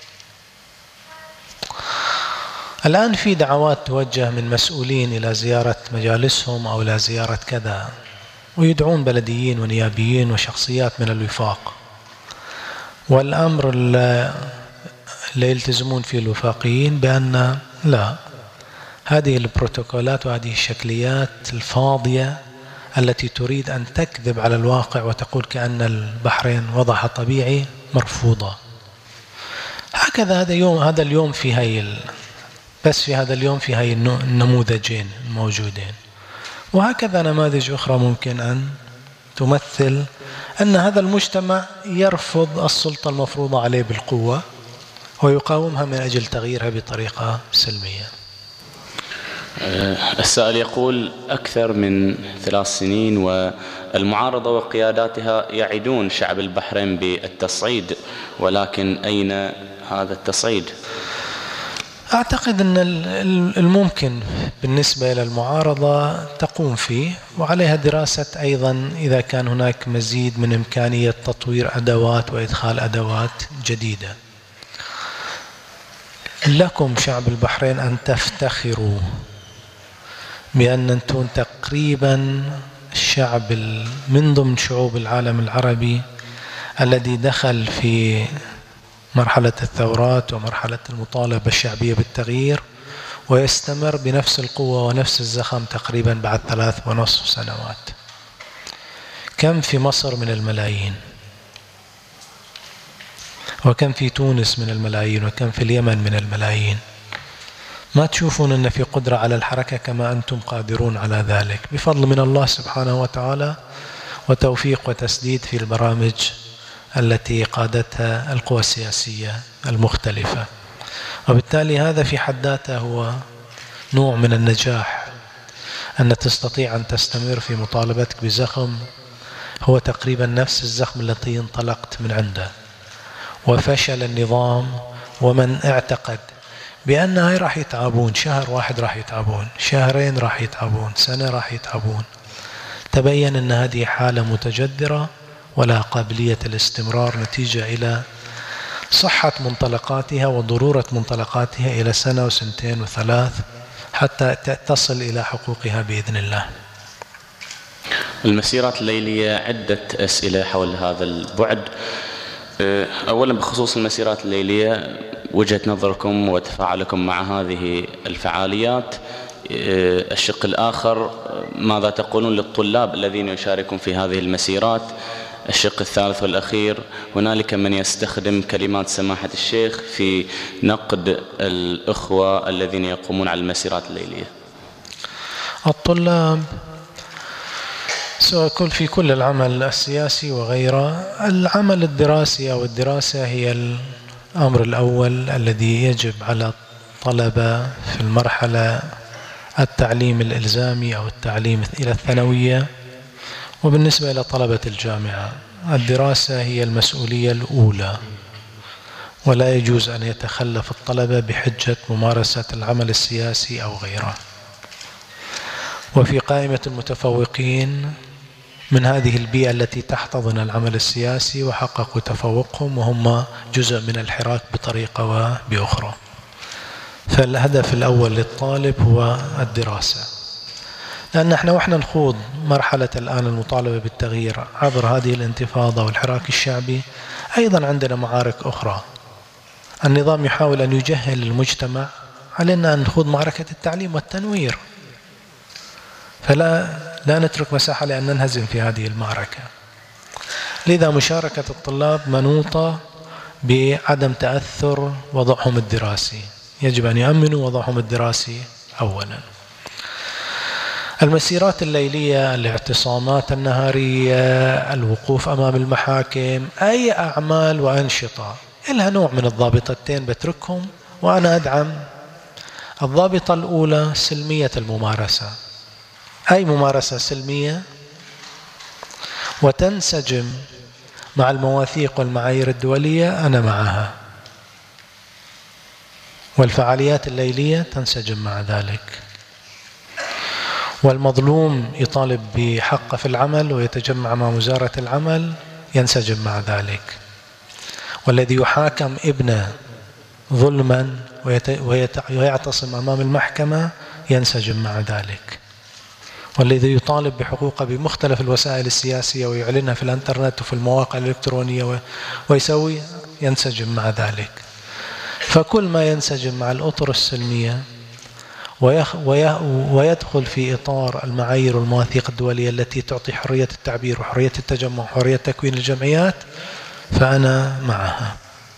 الآن في دعوات توجه من مسؤولين إلى زيارة مجالسهم أو إلى زيارة كذا، ويدعون بلديين ونيابيين وشخصيات من الوفاق، والأمر اللي يلتزمون فيه الوفاقيين بأن لا، هذه البروتوكولات وهذه الشكليات الفاضية التي تريد أن تكذب على الواقع وتقول كأن البحرين وضعها طبيعي مرفوضة. هكذا هذا يوم هذا اليوم في هاي ال... بس في هذا اليوم في هاي النموذجين الموجودين، وهكذا نماذج أخرى ممكن أن تمثل أن هذا المجتمع يرفض السلطة المفروضة عليه بالقوة ويقاومها من أجل تغييرها بطريقة سلمية. السائل يقول أكثر من ثلاث سنين والمعارضة وقياداتها يعدون شعب البحرين بالتصعيد، ولكن أين هذا التصعيد؟ أعتقد أن الممكن بالنسبة إلى المعارضة تقوم فيه، وعليها دراسة أيضا إذا كان هناك مزيد من إمكانية تطوير أدوات وإدخال أدوات جديدة. لكم شعب البحرين أن تفتخروا بأن أنتم تقريبا الشعب من ضمن شعوب العالم العربي الذي دخل في مرحلة الثورات ومرحلة المطالبة الشعبية بالتغيير، ويستمر بنفس القوة ونفس الزخم تقريبا بعد ثلاث ونصف سنوات. كم في مصر من الملايين، وكم في تونس من الملايين، وكم في اليمن من الملايين. ما تشوفون أن في قدرة على الحركة كما أنتم قادرون على ذلك بفضل من الله سبحانه وتعالى وتوفيق وتسديد في البرامج التي قادتها القوى السياسية المختلفة. وبالتالي هذا في حد ذاته هو نوع من النجاح، أن تستطيع أن تستمر في مطالبتك بزخم هو تقريبا نفس الزخم الذي انطلقت من عنده. وفشل النظام ومن اعتقد بأن هاي راح يتعبون، شهر واحد راح يتعبون، شهرين راح يتعبون، سنة راح يتعبون، تبين أن هذه حالة متجذرة ولا قابلية الاستمرار نتيجة إلى صحة منطلقاتها وضرورة منطلقاتها إلى سنة وسنتين وثلاث حتى تصل إلى حقوقها بإذن الله. المسيرات الليلية عدة أسئلة حول هذا البعد. أولا بخصوص المسيرات الليلية، وجهة نظركم وتفاعلكم مع هذه الفعاليات. الشق الآخر، ماذا تقولون للطلاب الذين يشاركون في هذه المسيرات؟ الشق الثالث والأخير، هنالك من يستخدم كلمات سماحة الشيخ في نقد الأخوة الذين يقومون على المسيرات الليلية. الطلاب سواء كل في كل العمل السياسي وغيره، العمل الدراسي أو الدراسة هي الأمر الأول الذي يجب على الطلبة في المرحلة التعليم الإلزامي أو التعليم إلى الثانوية. وبالنسبة إلى طلبة الجامعة، الدراسة هي المسؤولية الأولى، ولا يجوز أن يتخلف الطلبة بحجة ممارسة العمل السياسي أو غيره. وفي قائمة المتفوقين من هذه البيئة التي تحتضن العمل السياسي وحققوا تفوقهم وهم جزء من الحراك بطريقة وبأخرى. فالهدف الأول للطالب هو الدراسة، لأن احنا وإحنا نخوض مرحلة الآن المطالبة بالتغيير عبر هذه الانتفاضة والحراك الشعبي، أيضا عندنا معارك أخرى النظام يحاول أن يجهل المجتمع، علينا أن نخوض معركة التعليم والتنوير، فلا لا نترك مساحة لأن ننهزم في هذه المعركة. لذا مشاركة الطلاب منوطة بعدم تأثر وضعهم الدراسي، يجب أن يؤمنوا وضعهم الدراسي أولا. المسيرات الليلية، الاعتصامات النهارية، الوقوف أمام المحاكم، أي أعمال وأنشطة إلها نوع من الضابطتين بتركهم، وأنا أدعم الضابطة الأولى سلمية الممارسة، أي ممارسة سلمية وتنسجم مع المواثيق والمعايير الدولية أنا معها، والفعاليات الليلية تنسجم مع ذلك، والمظلوم يطالب بحقه في العمل ويتجمع مع وزارة العمل ينسجم مع ذلك، والذي يحاكم ابنه ظلما ويعتصم أمام المحكمة ينسجم مع ذلك، والذي يطالب بحقوقه بمختلف الوسائل السياسية ويعلنها في الانترنت وفي المواقع الإلكترونية ويسوي ينسجم مع ذلك. فكل ما ينسجم مع الأطر السلمية ويدخل في إطار المعايير والمواثيق الدولية التي تعطي حرية التعبير وحرية التجمع وحرية تكوين الجمعيات فأنا معها.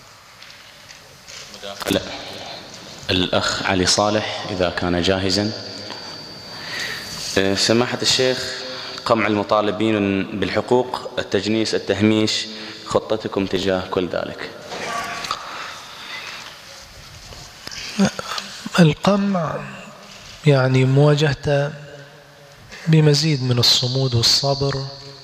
لا. الأخ علي صالح إذا كان جاهزا. سماحة الشيخ، قمع المطالبين بالحقوق، التجنيس، التهميش، خطتكم تجاه كل ذلك؟ القمع يعني مواجهته بمزيد من الصمود والصبر،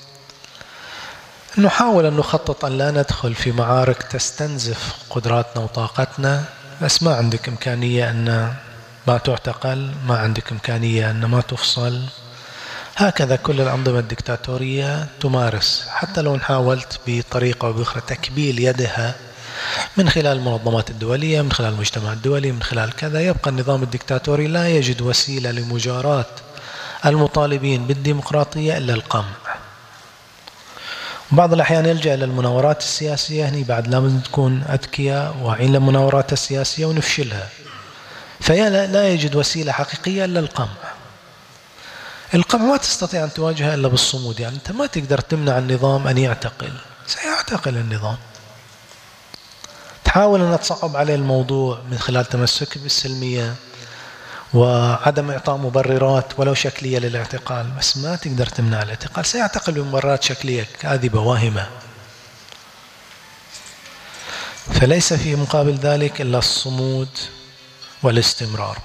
نحاول أن نخطط أن لا ندخل في معارك تستنزف قدراتنا وطاقتنا، بس ما عندك إمكانية أن ما تعتقل، ما عندك إمكانية أن ما تفصل. هكذا كل الأنظمة الدكتاتورية تمارس، حتى لو حاولت بطريقة أو بأخرى تكبيل يدها من خلال المنظمات الدولية، من خلال المجتمع الدولي، من خلال كذا، يبقى النظام الدكتاتوري لا يجد وسيلة لمجاراة المطالبين بالديمقراطية إلا القمع. بعض الأحيان يلجأ إلى المناورات السياسية، هني بعد لازم تكون أذكياء واعين للمناورات السياسية ونفشلها، فلا لا يجد وسيلة حقيقية إلا القمع. القمع ما تستطيع أن تواجهه إلا بالصمود، يعني أنت ما تقدر تمنع النظام أن يعتقل، سيعتقل النظام. تحاول أن تصعب عليه الموضوع من خلال تمسك بالسلمية وعدم إعطاء مبررات ولو شكلية للاعتقال، بس ما تقدر تمنع الاعتقال، سيعتقل بمبررات شكلية كاذبة واهمة. فليس في مقابل ذلك إلا الصمود والاستمرار.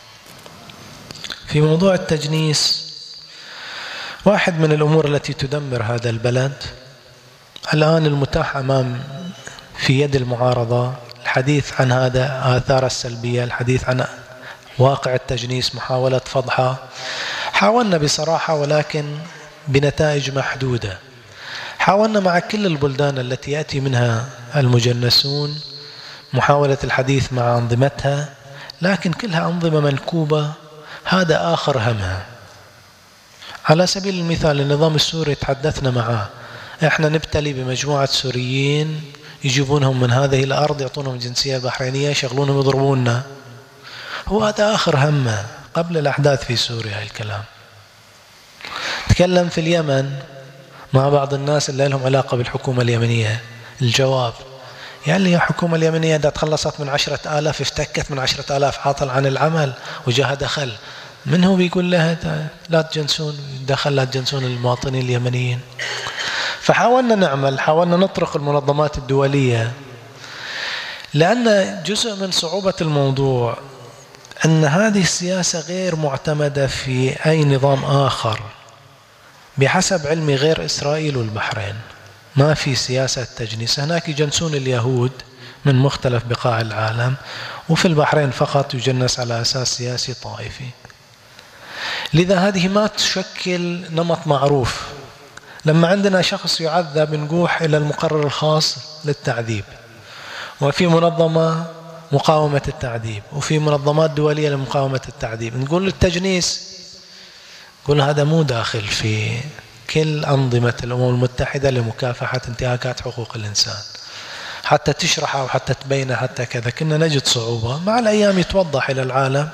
في موضوع التجنيس، واحد من الأمور التي تدمر هذا البلد الآن المتاح أمام في يد المعارضة الحديث عن هذا آثار السلبية، الحديث عن واقع التجنيس، محاولة فضحه. حاولنا بصراحة ولكن بنتائج محدودة. حاولنا مع كل البلدان التي يأتي منها المجنسون محاولة الحديث مع أنظمتها، لكن كلها أنظمة منكوبة، هذا آخر همها. على سبيل المثال النظام السوري تحدثنا معه، احنا نبتلي بمجموعة سوريين يجيبونهم من هذه الأرض، يعطونهم جنسية بحرينية، يشغلونهم يضربوننا. هو هذا آخر همه قبل الأحداث في سوريا. الكلام تكلم في اليمن مع بعض الناس اللي لهم علاقة بالحكومة اليمنية، الجواب يعني الحكومة اليمنية إذا تخلصت من عشرة آلاف، افتكت من عشرة آلاف عاطل عن العمل وجاها دخل، من هو بيقول لها لا تجنسون، دخل لا تجنسون المواطنين اليمنيين. فحاولنا نعمل، حاولنا نطرق المنظمات الدولية، لأن جزء من صعوبة الموضوع أن هذه السياسة غير معتمدة في أي نظام آخر. بحسب علمي غير إسرائيل والبحرين ما في سياسة تجنيس، هناك يجنسون اليهود من مختلف بقاع العالم، وفي البحرين فقط يجنس على أساس سياسي طائفي. لذا هذه ما تشكل نمط معروف. لما عندنا شخص يعذب نقوح إلى المقرر الخاص للتعذيب، وفي منظمة مقاومة التعذيب، وفي منظمات دولية لمقاومة التعذيب. نقول له التجنيس، نقول هذا مو داخل في كل أنظمة الأمم المتحدة لمكافحة انتهاكات حقوق الإنسان، حتى تشرحها وحتى تبينها حتى كذا، كنا نجد صعوبة. مع الأيام يتوضح إلى العالم.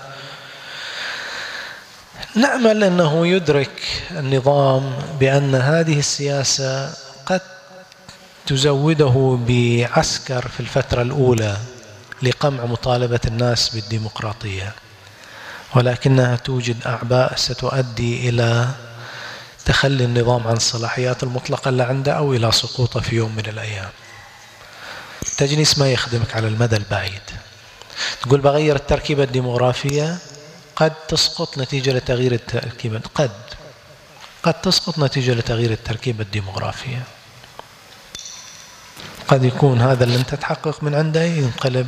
نأمل أنه يدرك النظام بأن هذه السياسة قد تزوده بعسكر في الفترة الأولى لقمع مطالبة الناس بالديمقراطية، ولكنها توجد أعباء ستؤدي إلى تخلي النظام عن الصلاحيات المطلقة اللي عنده أو إلى سقوطه في يوم من الأيام. التجنيس ما يخدمك على المدى البعيد. تقول بغير التركيبة الديموغرافية، قد تسقط نتيجة لتغيير التركيبة، قد قد تسقط نتيجة لتغيير التركيبة الديموغرافية. قد يكون هذا اللي انت تحقق من عنده ينقلب.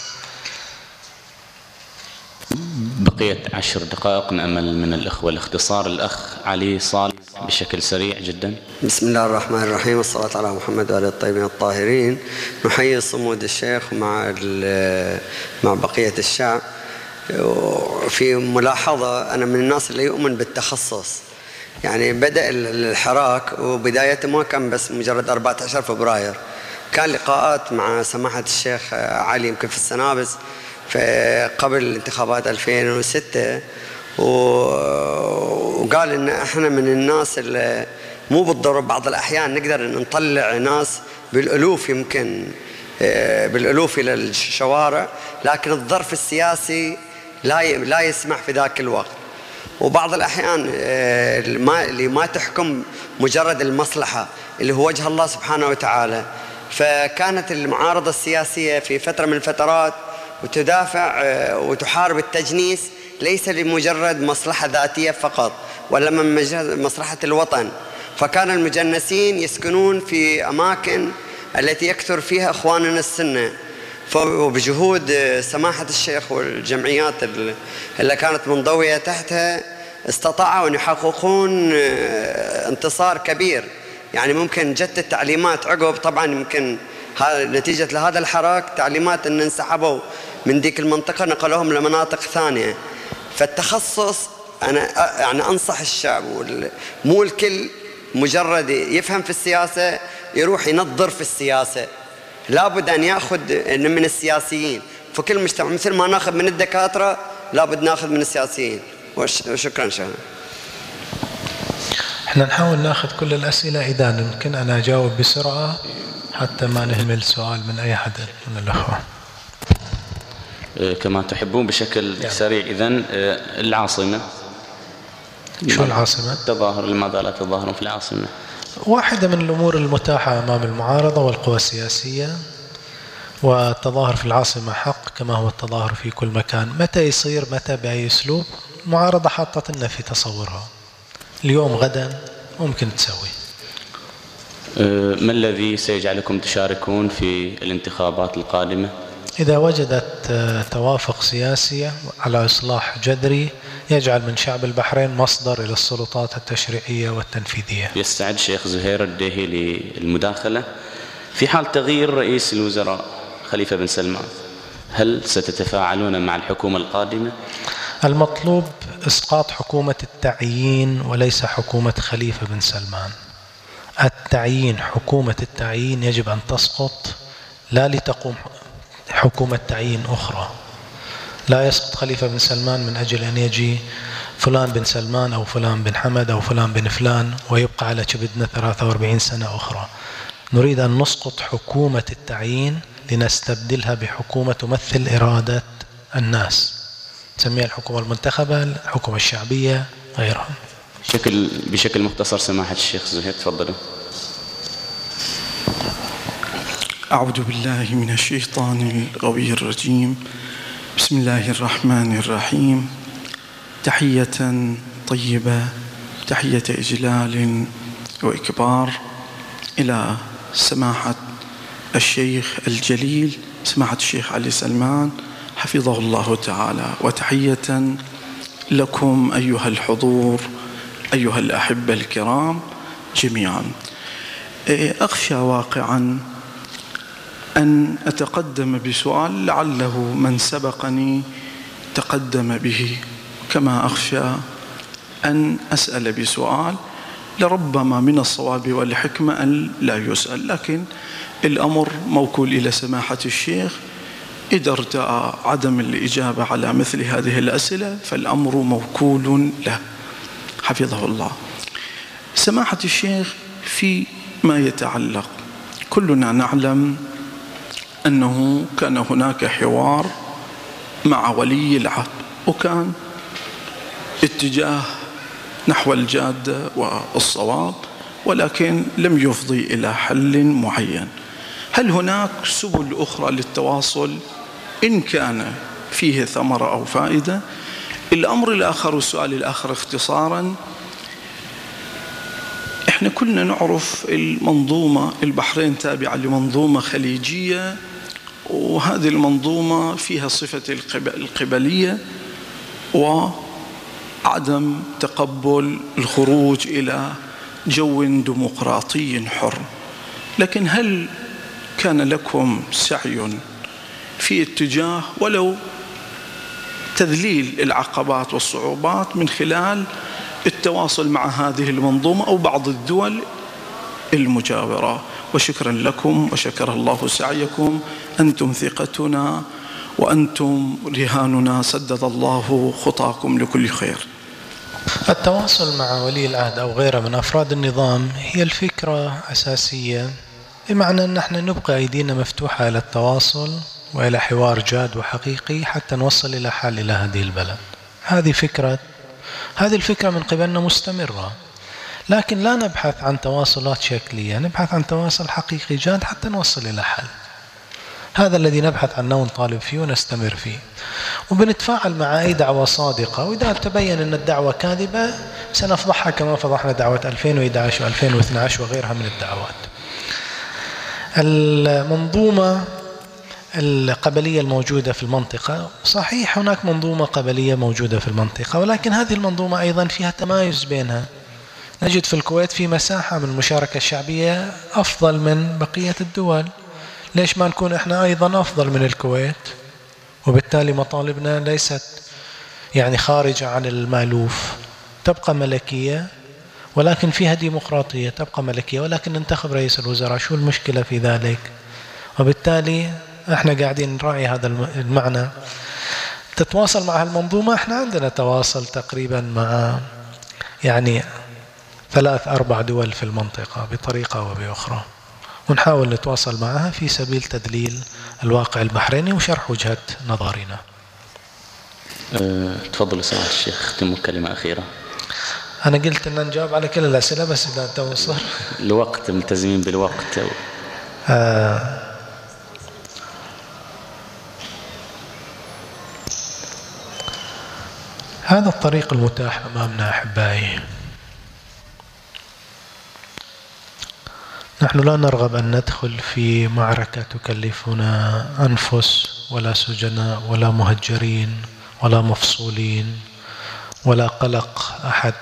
بقيت عشر دقائق، نأمل من الأخوة الاختصار. الأخ علي صالح بشكل سريع جدا. بسم الله الرحمن الرحيم، والصلاة على محمد وآله الطيبين الطاهرين. نحيي صمود الشيخ مع مع بقية الشعب. في ملاحظة، أنا من الناس اللي يؤمن بالتخصص. يعني بدأ الحراك وبدايته ما كان بس مجرد أربعة عشر فبراير، كان لقاءات مع سماحة الشيخ علي يمكن في السنابس قبل انتخابات ألفين وستة، وقال إن إحنا من الناس اللي مو بالضرورة بعض الأحيان نقدر إن نطلع ناس بالألوف، يمكن بالألوف إلى الشوارع، لكن الظرف السياسي لا لا يسمح في ذاك الوقت. وبعض الأحيان اللي ما تحكم مجرد المصلحة اللي هو وجه الله سبحانه وتعالى. فكانت المعارضة السياسية في فترة من الفترات وتدافع وتحارب التجنيس ليس لمجرد مصلحة ذاتية فقط، ولا من مصلحة الوطن. فكان المجنسين يسكنون في أماكن التي يكثر فيها إخواننا السنة، وبجهود سماحة الشيخ والجمعيات اللي كانت منضوية تحتها استطاعوا أن يحققون انتصار كبير. يعني ممكن جت التعليمات عقب، طبعا يمكن نتيجة لهذا الحراك تعليمات أن انسحبوا من ديك المنطقة نقلوهم لمناطق ثانية. فالتخصص أنا يعني أنصح الشعب، مو الكل مجرد يفهم في السياسة يروح ينظر في السياسة، لابد أن يأخذ من السياسيين. فكل مجتمع مثل ما ناخذ من الدكاترة لابد ناخذ من السياسيين. وشكرا شكرا. احنا نحاول ناخذ كل الأسئلة إذا يمكن. أنا أجاوب بسرعة حتى ما نهمل سؤال من أي حد من الأخوة. كما تحبون بشكل يعني. سريع. إذن العاصمة، شو العاصمة؟ التظاهر، لماذا لا تظاهرون في العاصمة؟ واحدة من الأمور المتاحة أمام المعارضة والقوى السياسية، والتظاهر في العاصمة حق كما هو التظاهر في كل مكان. متى يصير، متى بأي أسلوب، المعارضة حاطت لنا في تصورها اليوم غدا ممكن تسوي. ما الذي سيجعلكم تشاركون في الانتخابات القادمة؟ إذا وجدت توافق سياسي على إصلاح جذري يجعل من شعب البحرين مصدر إلى السلطات التشريعية والتنفيذية. يستعد شيخ زهير الديهي للمداخلة. في حال تغيير رئيس الوزراء خليفة بن سلمان، هل ستتفاعلون مع الحكومة القادمة؟ المطلوب إسقاط حكومة التعيين وليس حكومة خليفة بن سلمان. التعيين، حكومة التعيين يجب أن تسقط، لا لتقوم حكومة تعيين أخرى. لا يسقط خليفة بن سلمان من أجل أن يجي فلان بن سلمان أو فلان بن حمد أو فلان بن فلان ويبقى على كبدنا ثلاثة وأربعين سنة أخرى. نريد أن نسقط حكومة التعيين لنستبدلها بحكومة تمثل إرادة الناس، نسميها الحكومة المنتخبة، الحكومة الشعبية، غيرها. بشكل بشكل مختصر سماحة الشيخ زهير، تفضلوا. أعوذ بالله من الشيطان الغوي الرجيم. بسم الله الرحمن الرحيم. تحية طيبة، تحية إجلال وإكبار إلى سماحة الشيخ الجليل سماحة الشيخ علي سلمان حفظه الله تعالى، وتحية لكم أيها الحضور أيها الأحبة الكرام جميعا. أخشى واقعا أن أتقدم بسؤال لعله من سبقني تقدم به، كما أخشى أن أسأل بسؤال لربما من الصواب والحكمة أن لا يسأل، لكن الأمر موكول إلى سماحة الشيخ. إذا ارتأى عدم الإجابة على مثل هذه الأسئلة فالأمر موكول له حفظه الله. سماحة الشيخ، فيما يتعلق، كلنا نعلم أنه كان هناك حوار مع ولي العهد، وكان اتجاه نحو الجادة والصواب، ولكن لم يفضي إلى حل معين. هل هناك سبل أخرى للتواصل إن كان فيه ثمرة أو فائدة؟ الأمر الآخر، السؤال الآخر اختصارا، إحنا كلنا نعرف المنظومة، البحرين تابعة لمنظومة خليجية، وهذه المنظومة فيها صفة القبلية وعدم تقبل الخروج إلى جو ديمقراطي حر. لكن هل كان لكم سعي في اتجاه ولو تذليل العقبات والصعوبات من خلال التواصل مع هذه المنظومة أو بعض الدول المجاورة؟ وشكرا لكم وشكر الله سعيكم، أنتم ثقتنا وأنتم رهاننا، سدد الله خطاكم لكل خير. التواصل مع ولي العهد أو غيره من أفراد النظام هي الفكرة أساسية، بمعنى أن احنا نبقى أيدينا مفتوحة إلى التواصل وإلى حوار جاد وحقيقي حتى نوصل إلى حل إلى هذه البلد. هذه فكرة هذه الفكرة من قبلنا مستمرة، لكن لا نبحث عن تواصلات شكلية، نبحث عن تواصل حقيقي جاد حتى نوصل إلى حل. هذا الذي نبحث عنه ونطالب فيه ونستمر فيه، وبنتفاعل مع أي دعوة صادقة، وإذا تبين أن الدعوة كاذبة سنفضحها كما فضحنا دعوة ألفين وإحدى عشر وألفين واثني عشر وغيرها من الدعوات. المنظومة القبلية الموجودة في المنطقة، صحيح هناك منظومة قبلية موجودة في المنطقة، ولكن هذه المنظومة أيضا فيها تمايز بينها. نجد في الكويت في مساحة من المشاركة الشعبية أفضل من بقية الدول، ليش ما نكون إحنا أيضا أفضل من الكويت؟ وبالتالي مطالبنا ليست يعني خارجة عن المألوف، تبقى ملكية ولكن فيها ديمقراطية، تبقى ملكية ولكن ننتخب رئيس الوزراء، شو المشكلة في ذلك؟ وبالتالي احنا قاعدين نراعي هذا المعنى. تتواصل مع المنظومة، احنا عندنا تواصل تقريبا مع يعني ثلاث أربع دول في المنطقة بطريقة وبأخرى، ونحاول نتواصل معها في سبيل تدليل الواقع البحريني وشرح وجهة نظرنا. أه، تفضل سماحة الشيخ، ختموا كلمة أخيرة. أنا قلت أن نجاوب على كل الأسئلة، بس إذا توصل الوقت، ملتزمين بالوقت. آه هذا الطريق المتاح أمامنا أحبائي. نحن لا نرغب أن ندخل في معركة تكلفنا أنفس ولا سجناء ولا مهجرين ولا مفصولين ولا قلق أحد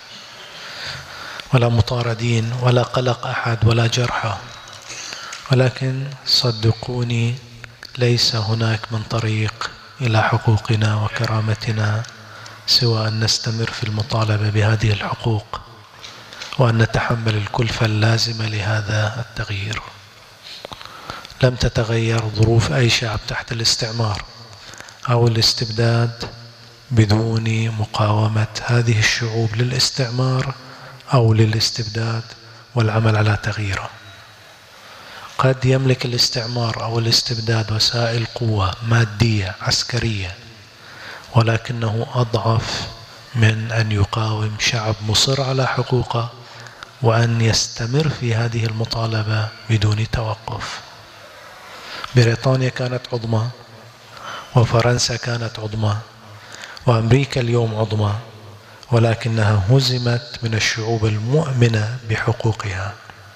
ولا مطاردين ولا قلق أحد ولا جرحى، ولكن صدقوني ليس هناك من طريق إلى حقوقنا وكرامتنا سوى أن نستمر في المطالبة بهذه الحقوق وأن نتحمل الكلفة اللازمة لهذا التغيير. لم تتغير ظروف أي شعب تحت الاستعمار أو الاستبداد بدون مقاومة هذه الشعوب للاستعمار أو للاستبداد والعمل على تغييره. قد يملك الاستعمار أو الاستبداد وسائل قوة مادية عسكرية، ولكنه أضعف من أن يقاوم شعب مصر على حقوقه وأن يستمر في هذه المطالبة بدون توقف. بريطانيا كانت عظمى، وفرنسا كانت عظمى، وأمريكا اليوم عظمى، ولكنها هزمت من الشعوب المؤمنة بحقوقها.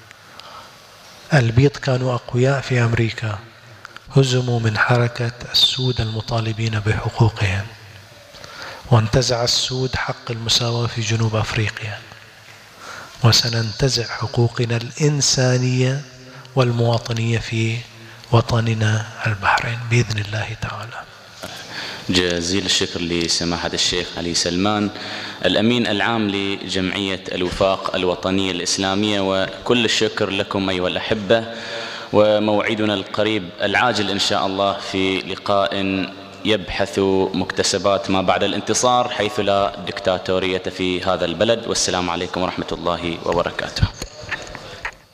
البيض كانوا أقوياء في أمريكا، هزموا من حركة السود المطالبين بحقوقهم، وانتزع السود حق المساواة في جنوب أفريقيا، وسننتزع حقوقنا الإنسانية والمواطنية في وطننا البحرين بإذن الله تعالى. جزيل الشكر لسماحة الشيخ علي سلمان، الأمين العام لجمعية الوفاق الوطنية الإسلامية، وكل الشكر لكم أيها الأحبة. وموعدنا القريب العاجل إن شاء الله في لقاء يبحث مكتسبات ما بعد الانتصار، حيث لا دكتاتورية في هذا البلد. والسلام عليكم ورحمة الله وبركاته.